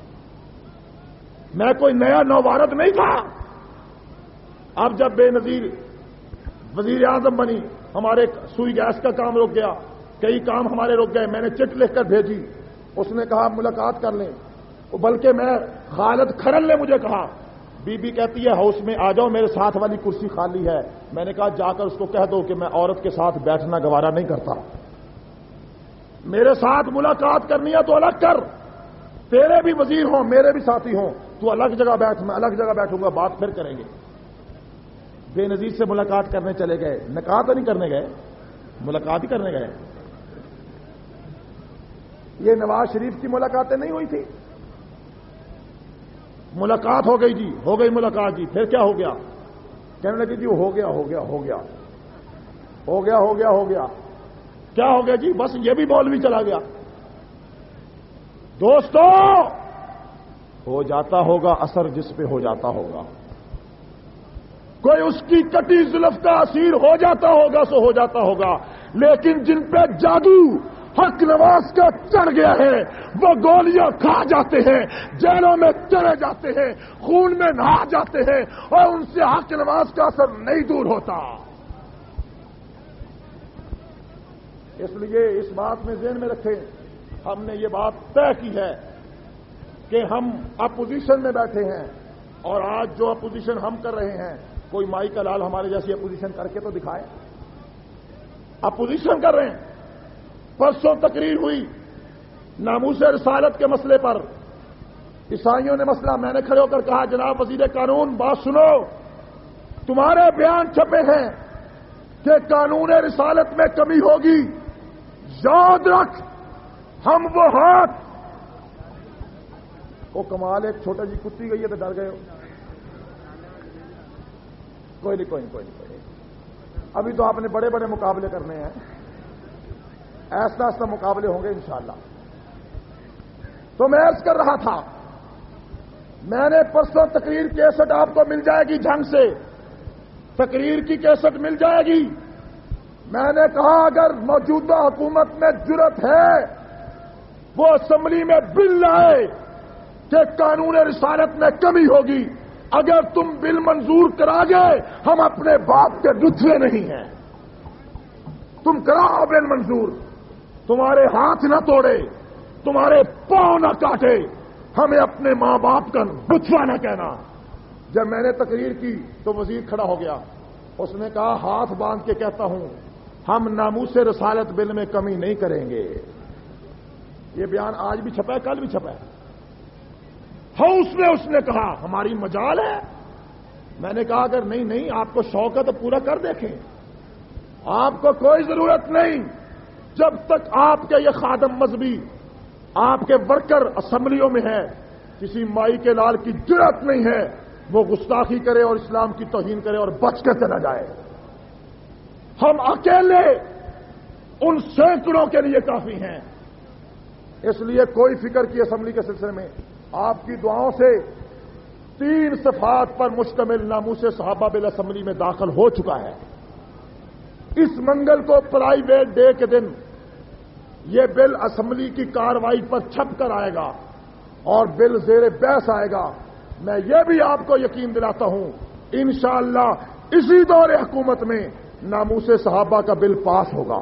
میں کوئی نیا نوبھارت نہیں تھا۔ اب جب بے نظیر وزیر اعظم بنی، ہمارے سوئی گیس کا کام رک گیا، کئی کام ہمارے رک گئے، میں نے چٹ لکھ کر بھیجی، اس نے کہا ملاقات کر لیں، بلکہ میں خالد کھرل نے مجھے کہا، بی بی کہتی ہے ہاؤس میں آ جاؤ، میرے ساتھ والی کرسی خالی ہے۔ میں نے کہا جا کر اس کو کہہ دو کہ میں عورت کے ساتھ بیٹھنا گوارا نہیں کرتا، میرے ساتھ ملاقات کرنی ہے تو الگ کر، تیرے بھی وزیر ہوں میرے بھی ساتھی ہوں، تو الگ جگہ بیٹھ، میں الگ جگہ بیٹھوں گا، بات پھر کریں گے۔ بے نظیر سے ملاقات کرنے چلے گئے، نکاح تو نہیں کرنے گئے، ملاقات ہی کرنے گئے۔ یہ نواز شریف کی ملاقاتیں نہیں ہوئی تھی؟ ملاقات ہو گئی جی، ہو گئی ملاقات جی، پھر کیا ہو گیا؟ کہنے لگے جی ہو گیا ہو گیا ہو گیا ہو گیا ہو گیا ہو گیا، کیا ہو گیا جی؟ بس یہ بھی مولوی چلا گیا۔ دوستو، ہو جاتا ہوگا اثر جس پہ ہو جاتا ہوگا، کوئی اس کی کٹی زلف کا اسیر ہو جاتا ہوگا سو ہو جاتا ہوگا، لیکن جن پہ جادو حق نواز کا چڑھ گیا ہے وہ گولیاں کھا جاتے ہیں، جیلوں میں چلے جاتے ہیں، خون میں نہا جاتے ہیں، اور ان سے حق نواز کا اثر نہیں دور ہوتا۔ اس لیے اس بات میں ذہن میں رکھیں، ہم نے یہ بات طے کی ہے کہ ہم اپوزیشن میں بیٹھے ہیں، اور آج جو اپوزیشن ہم کر رہے ہیں، کوئی مائی کا لال ہمارے جیسی اپوزیشن کر کے تو دکھائے۔ اپوزیشن کر رہے ہیں۔ پرسوں تقریر ہوئی ناموس رسالت کے مسئلے پر، عیسائیوں نے مسئلہ، میں نے کھڑے ہو کر کہا جناب وزیر قانون بات سنو، تمہارے بیان چھپے ہیں کہ قانون رسالت میں کمی ہوگی، یاد رکھ ہم وہ ہاتھ وہ کمال ایک چھوٹا جی کتی گئی ہے تو ڈر گئے ہو. کوئی نہیں. ابھی تو آپ نے بڑے بڑے مقابلے کرنے ہیں, ایسا ایسا مقابلے ہوں گے انشاءاللہ. تو میں عرض کر رہا تھا, میں نے پرسوں تقریر کیسٹ آپ کو مل جائے گی جھنگ سے, تقریر کی کیسٹ مل جائے گی. میں نے کہا اگر موجودہ حکومت میں جرت ہے وہ اسمبلی میں بل لائے کہ قانون رسالت میں کمی ہوگی. اگر تم بل منظور کرا گئے ہم اپنے باپ کے رتبے نہیں ہیں. تم کراؤ بل منظور, تمہارے ہاتھ نہ توڑے, تمہارے پاؤں نہ کاٹے, ہمیں اپنے ماں باپ کا رتبہ نہ کہنا. جب میں نے تقریر کی تو وزیر کھڑا ہو گیا, اس نے کہا ہاتھ باندھ کے کہتا ہوں ہم ناموس رسالت بل میں کمی نہیں کریں گے. یہ بیان آج بھی چھپا ہے, کل بھی چھپا ہے. ہاؤس میں اس نے کہا ہماری مجال ہے. میں نے کہا اگر نہیں آپ کو شوق ہے تو پورا کر دیکھیں, آپ کو کوئی ضرورت نہیں. جب تک آپ کے یہ خادم مذہبی آپ کے ورکر اسمبلیوں میں ہے, کسی مائی کے لال کی جرات نہیں ہے وہ گستاخی کرے اور اسلام کی توہین کرے اور بچ کے چلا جائے. ہم اکیلے ان سینکڑوں کے لیے کافی ہیں. اس لیے کوئی فکر کی اسمبلی کے سلسلے میں آپ کی دعاؤں سے 3 صفحات پر مشتمل ناموس صحابہ بل اسمبلی میں داخل ہو چکا ہے. اس منگل کو پرائیویٹ ڈے کے دن یہ بل اسمبلی کی کارروائی پر چھپ کر آئے گا اور بل زیر بحث آئے گا. میں یہ بھی آپ کو یقین دلاتا ہوں انشاءاللہ اسی دور حکومت میں ناموس صحابہ کا بل پاس ہوگا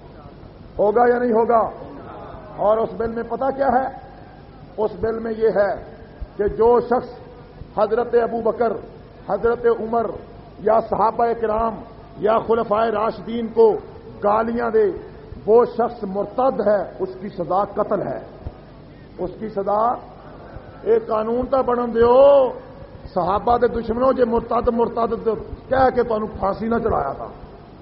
یا نہیں ہوگا. اور اس بل میں پتہ کیا ہے؟ اس بل میں یہ ہے کہ جو شخص حضرت ابو بکر, حضرت عمر یا صحابہ کرام یا خلفائے راشدین کو گالیاں دے وہ شخص مرتد ہے, اس کی سزا قتل ہے. اس کی سزا ایک قانون تا بنن دیو صحابہ دے دشمنوں جے مرتد کہہ کے تانوں پھانسی نہ چڑھایا تھا,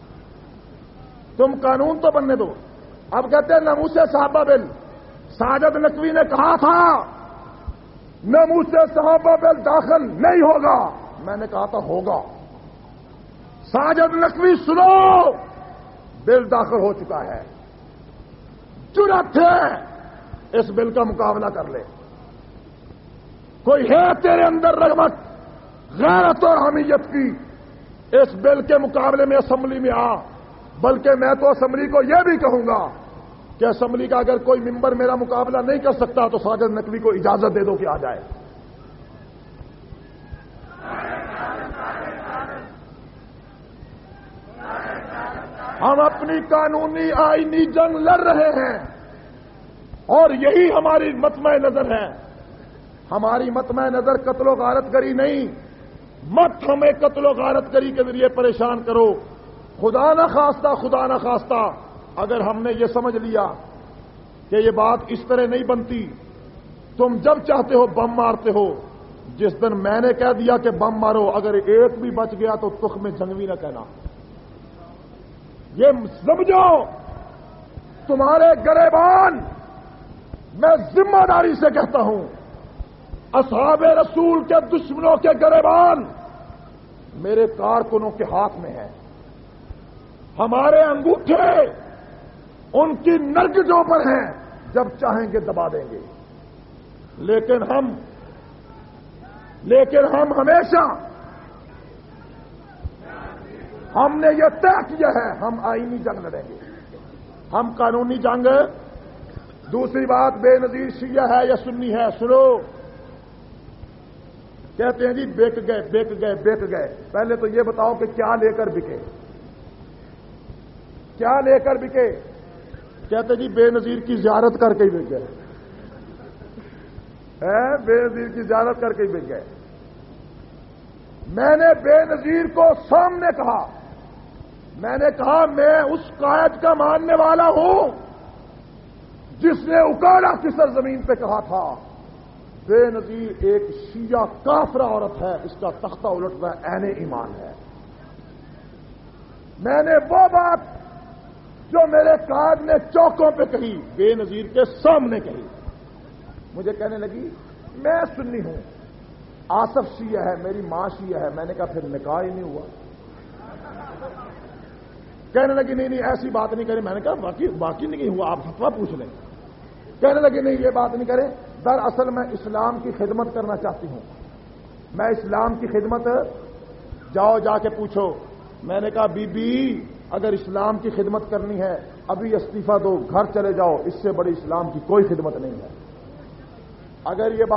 تم قانون تو بننے دو. اب کہتے ہیں ناموس صحابہ بل. ساجد نقوی نے کہا تھا ناموس صحابہ بل داخل نہیں ہوگا, میں نے کہا تھا ہوگا. ساجد نقوی سنو, بل داخل ہو چکا ہے. جرأت ہے اس بل کا مقابلہ کر لے. کوئی ہے تیرے اندر رغبت غیرت اور حمیت کی, اس بل کے مقابلے میں اسمبلی میں آ. بلکہ میں تو اسمبلی کو یہ بھی کہوں گا کہ اسمبلی کا اگر کوئی ممبر میرا مقابلہ نہیں کر سکتا تو ساجد نقوی کو اجازت دے دو کہ آ جائے. ہم اپنی قانونی آئینی جنگ لڑ رہے ہیں اور یہی ہماری مطمع نظر ہے. ہماری مطمع نظر قتل و غارت گری نہیں. مت ہمیں قتل و غارت گری کے ذریعے پریشان کرو. خدا نہ خواستہ اگر ہم نے یہ سمجھ لیا کہ یہ بات اس طرح نہیں بنتی, تم جب چاہتے ہو بم مارتے ہو. جس دن میں نے کہہ دیا کہ بم مارو, اگر ایک بھی بچ گیا تو تخم جنگوی نہ کہنا. یہ سمجھو تمہارے گریبان, میں ذمہ داری سے کہتا ہوں, اصحاب رسول کے دشمنوں کے گریبان میرے کارکنوں کے ہاتھ میں ہے. ہمارے انگوٹھے ان کی نرگجوں پر ہیں, جب چاہیں گے دبا دیں گے. لیکن ہم ہمیشہ ہم نے یہ طے کیا ہے ہم آئینی جنگ لڑیں گے, ہم قانونی جنگ. دوسری بات, بے نظیر شیعہ ہے یا سنی ہے, سنو. کہتے ہیں جی بیک گئے. پہلے تو یہ بتاؤ کہ کیا لے کر بکے, کیا لے کر بکے؟ کہتے جی بے نظیر کی زیارت کر کے ہی بک گئے. بے نظیر کی زیارت کر کے ہی بک گئے. میں نے بے نظیر کو سامنے کہا, میں نے کہا میں اس قائد کا ماننے والا ہوں جس نے اکاڑا کی سرزمین پہ کہا تھا بے نظیر ایک شیعہ کافرہ عورت ہے, اس کا تختہ الٹنا عین ایمان ہے. میں نے وہ بات جو میرے قائد نے چوکوں پہ کہی، بے نظیر کے سامنے کہی. مجھے کہنے لگی میں سنی ہوں، آصف شیعہ ہے، میری ماں شیعہ ہے. میں نے کہا پھر نکاح ہی نہیں ہوا. کہنے لگی نہیں ایسی بات نہیں کریں. میں نے کہا باقی نہیں ہوا، آپ فتویٰ پوچھ لیں. کہنے لگی نہیں یہ بات نہیں کریں، دراصل میں اسلام کی خدمت کرنا چاہتی ہوں. میں اسلام کی خدمت، جاؤ جا کے پوچھو. میں نے کہا بی بی اگر اسلام کی خدمت کرنی ہے ابھی استعفیٰ دو، گھر چلے جاؤ، اس سے بڑی اسلام کی کوئی خدمت نہیں ہے. اگر یہ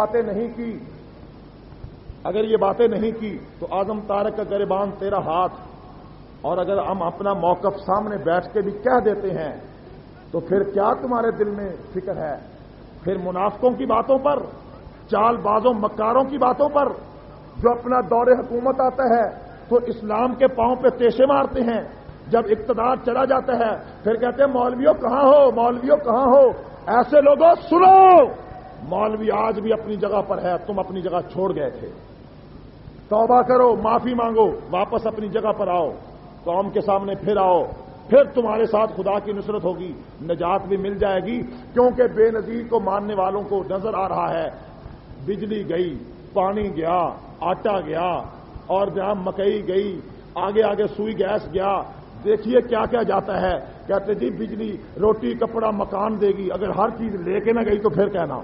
باتیں نہیں کی تو اعظم طارق کا گریبان تیرا ہاتھ. اور اگر ہم اپنا موقف سامنے بیٹھ کے بھی کہہ دیتے ہیں تو پھر کیا تمہارے دل میں فکر ہے؟ پھر منافقوں کی باتوں پر، چال بازوں مکاروں کی باتوں پر، جو اپنا دور حکومت آتا ہے تو اسلام کے پاؤں پہ تیشے مارتے ہیں، جب اقتدار چلا جاتا ہے پھر کہتے ہیں مولویوں کہاں ہو، مولویوں کہاں ہو. ایسے لوگوں سنو، مولوی آج بھی اپنی جگہ پر ہے، تم اپنی جگہ چھوڑ گئے تھے. توبہ کرو، معافی مانگو، واپس اپنی جگہ پر آؤ، قوم کے سامنے پھر آؤ، پھر تمہارے ساتھ خدا کی نصرت ہوگی، نجات بھی مل جائے گی. کیونکہ بے نظیر کو ماننے والوں کو نظر آ رہا ہے بجلی گئی، پانی گیا، آٹا گیا، اور جہاں مکئی گئی، آگے آگے سوئی گیس گیا. دیکھیے کیا کیا جاتا ہے. کہتے جی بجلی روٹی کپڑا مکان دے گی، اگر ہر چیز لے کے نہ گئی تو پھر کہنا.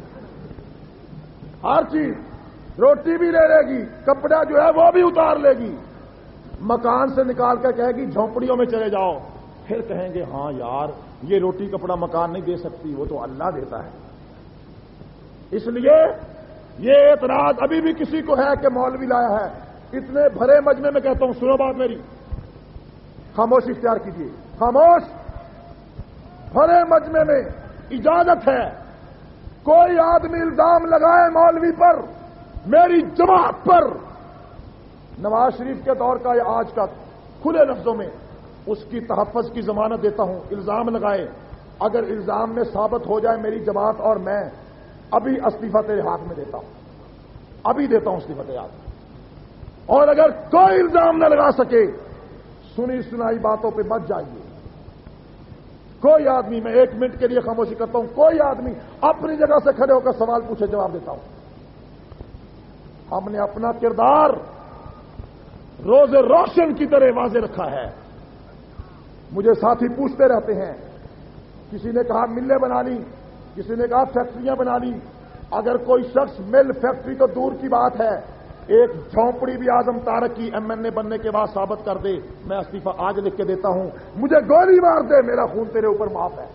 ہر چیز، روٹی بھی لے لے گی، کپڑا جو ہے وہ بھی اتار لے گی، مکان سے نکال کر کہے گی جھونپڑیوں میں چلے جاؤ. پھر کہیں گے ہاں یار یہ روٹی کپڑا مکان نہیں دے سکتی، وہ تو اللہ دیتا ہے. اس لیے یہ اعتراض ابھی بھی کسی کو ہے کہ مولوی لایا ہے. اتنے بھرے مجمع میں کہتا ہوں، سنو بات میری، خاموشی اختیار کیجیے، خاموش. بھرے مجمع میں اجازت ہے کوئی آدمی الزام لگائے مولوی پر، میری جماعت پر، نواز شریف کے دور کا یا آج کا، کھلے لفظوں میں اس کی تحفظ کی ضمانت دیتا ہوں. الزام لگائے، اگر الزام میں ثابت ہو جائے میری جماعت اور میں ابھی استعفیٰ تیرے ہاتھ میں دیتا ہوں، ابھی دیتا ہوں استعفیٰ تیرے ہاتھ میں. اور اگر کوئی الزام نہ لگا سکے، سنی سنائی باتوں پہ مت جائیے. کوئی آدمی، میں 1 منٹ کے لیے خاموشی کرتا ہوں، کوئی آدمی اپنی جگہ سے کھڑے ہو کر سوال پوچھے جواب دیتا ہوں. ہم نے اپنا کردار روز روشن کی طرح واضح رکھا ہے. مجھے ساتھی پوچھتے رہتے ہیں، کسی نے کہا ملیں بنا لی، کسی نے کہا فیکٹریاں بنا لی. اگر کوئی شخص مل فیکٹری تو دور کی بات ہے، ایک جھونپڑی بھی اعظم طارق کی MNA بننے کے بعد ثابت کر دے، میں استعفیٰ آج لکھ کے دیتا ہوں. مجھے گولی مار دے، میرا خون تیرے اوپر معاف ہے.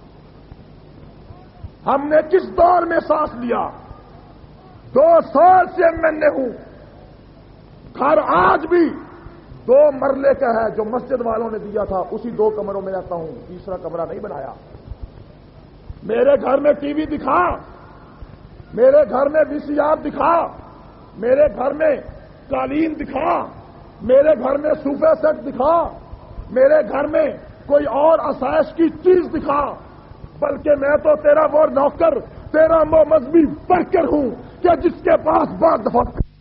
ہم نے کس دور میں سانس لیا؟ 2 سال سے MNA ہوں. گھر آج بھی 2 مرلے کا ہے جو مسجد والوں نے دیا تھا، اسی 2 کمروں میں رہتا ہوں، تیسرا کمرہ نہیں بنایا. میرے گھر میں ٹی وی دکھا، میرے گھر میں VCR دکھا، میرے گھر میں قالین دکھا، میرے گھر میں صوفہ سیٹ دکھا، میرے گھر میں کوئی اور آسائش کی چیز دکھا. بلکہ میں تو تیرا وہ نوکر، تیرا وہ مذہبی ورکر ہوں کہ جس کے پاس بعض دفعہ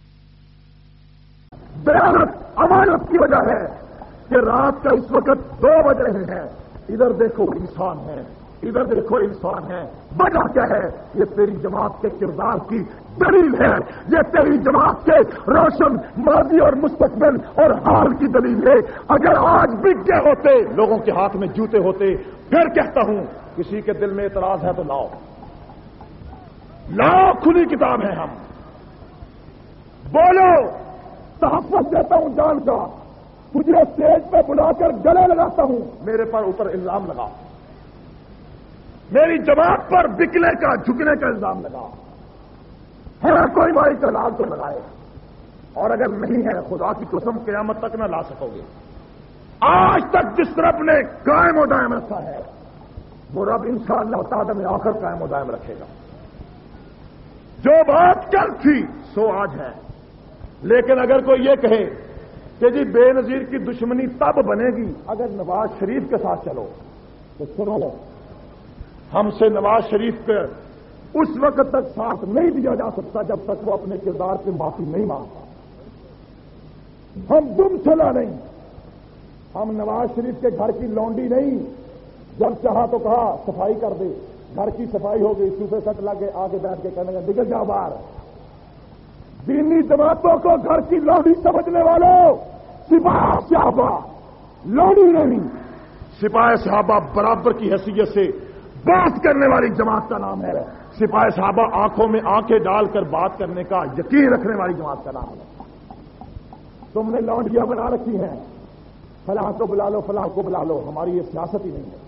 بیانت امانت کی وجہ ہے کہ رات کا اس وقت 2 بج رہے ہیں. ادھر دیکھو انسان ہے، ادھر دیکھو انسان ہے. وجہ کیا ہے؟ یہ تیری جماعت کے کردار کی دلیل ہے، یہ تیری جماعت کے روشن ماضی اور مستقبل اور حال کی دلیل ہے. اگر آج بک گئے ہوتے، لوگوں کے ہاتھ میں جوتے ہوتے، پھر کہتا ہوں کسی کے دل میں اعتراض ہے تو لاؤ، لاؤ، کھلی کتاب ہے. ہم بولو، تحفظ دیتا ہوں جان کا. تجھے اسٹیج پہ بلا کر گلے لگاتا ہوں، میرے پر اوپر الزام لگا، میری جماعت پر بکنے کا، جھکنے کا الزام لگا. ہے کوئی بھائی کا لال تو لگائے، اور اگر نہیں ہے خدا کی قسم قیامت تک نہ لا سکو گے. آج تک جس رب نے قائم و دائم رکھا ہے وہ رب انشاءاللہ تعالی میں آخر قائم و دائم رکھے گا. جو بات کل تھی سو آج ہے. لیکن اگر کوئی یہ کہے کہ جی بے نظیر کی دشمنی تب بنے گی اگر نواز شریف کے ساتھ چلو، تو سنو، ہم سے نواز شریف کے اس وقت تک ساتھ نہیں دیا جا سکتا جب تک وہ اپنے کردار سے معافی نہیں مانگتا. ہم دم چلا نہیں، ہم نواز شریف کے گھر کی لونڈی نہیں، جب چاہا تو کہا صفائی کر دے، گھر کی صفائی ہو گئی، صوفے سٹ لگے، آگے بیٹھ کے کہنے لگے نکل جاؤ باہر۔ دینی جماعتوں کو گھر کی لوڈی سمجھنے والوں، سپاہ صحابہ لوڈی نہیں، سپاہ صحابہ برابر کی حیثیت سے بات کرنے والی جماعت کا نام ہے۔ سپاہ صحابہ آنکھوں میں آنکھیں ڈال کر بات کرنے کا یقین رکھنے والی جماعت کا نام ہے۔ تم نے لونڈیاں بنا رکھی ہیں، فلاں کو بلا لو، فلاں کو بلا لو، ہماری یہ سیاست ہی نہیں ہے۔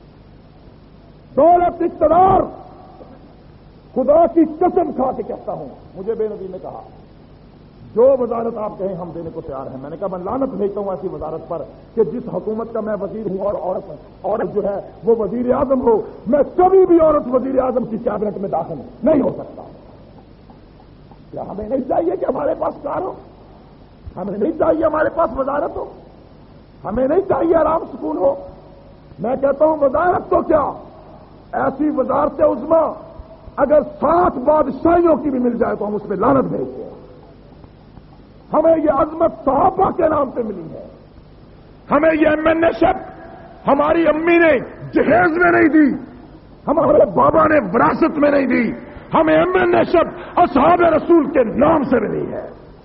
دولت اقتدار، خدا کی قسم کھا کے کہتا ہوں، مجھے بے نظیر نے کہا جو وزارت آپ کہیں ہم دینے کو تیار ہیں۔ میں نے کہا میں لعنت بھیجتا ہوں ایسی وزارت پر کہ جس حکومت کا میں وزیر ہوں اور عورت جو ہے وہ وزیر اعظم ہو، میں کبھی بھی عورت وزیر اعظم کی کیبنٹ میں داخل نہیں ہو سکتا۔ کیا ہمیں نہیں چاہیے کہ ہمارے پاس کار ہو؟ ہمیں نہیں چاہیے ہمارے پاس وزارت ہو؟ ہمیں نہیں چاہیے آرام سکون ہو؟ میں کہتا ہوں وزارت تو کیا، ایسی وزارت عظما اگر 7 بادشاہیوں کی بھی مل جائے تو ہم اس میں لعنت بھیجتے ہیں۔ ہمیں یہ عظمت صحابہ کے نام پہ ملی ہے، ہمیں یہ MNA شپ ہماری امی نے جہیز میں نہیں دی، ہمارے بابا نے وراثت میں نہیں دی، ہمیں MNA شپ اصحاب رسول کے نام سے ملی ہے۔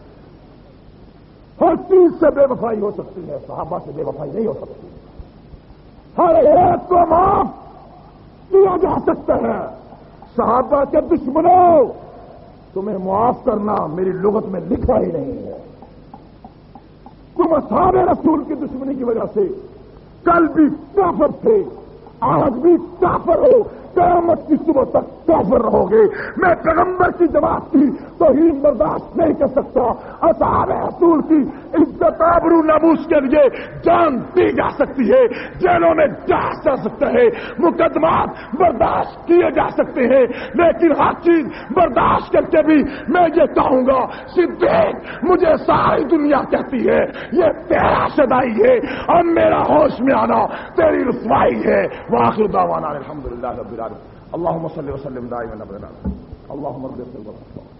ہر چیز سے بے وفائی ہو سکتی ہے، صحابہ سے بے وفائی نہیں ہو سکتی۔ ہر ایک کو معاف کیا جا سکتا ہے، صحابہ کے دشمنوں تمہیں معاف کرنا میری لغت میں لکھا ہی نہیں ہے۔ تم اصحاب رسول کی دشمنی کی وجہ سے کل بھی کافر تھے، آج بھی کافر ہو، قیامت کی صبح تک کافر رہو گے۔ میں پیغمبر کی جماعت کی توہین برداشت نہیں کر سکتا۔ اصحاب رسول کی عزت آبرو ناموس کے لیے جان دی جا سکتی ہے، جیلوں میں جا سکتا ہے، مقدمات برداشت کیے جا سکتے ہیں، لیکن ہر چیز برداشت کر کے بھی میں یہ کہوں گا صدیق مجھے ساری دنیا کہتی ہے یہ تیرا شدائی ہے اور میرا ہوش میں آنا تیری رسوائی ہے۔ وآخر دعوانا الحمدللہ رب العالمین۔ اللهم صل وسلم دائما ابدا اللهم ارض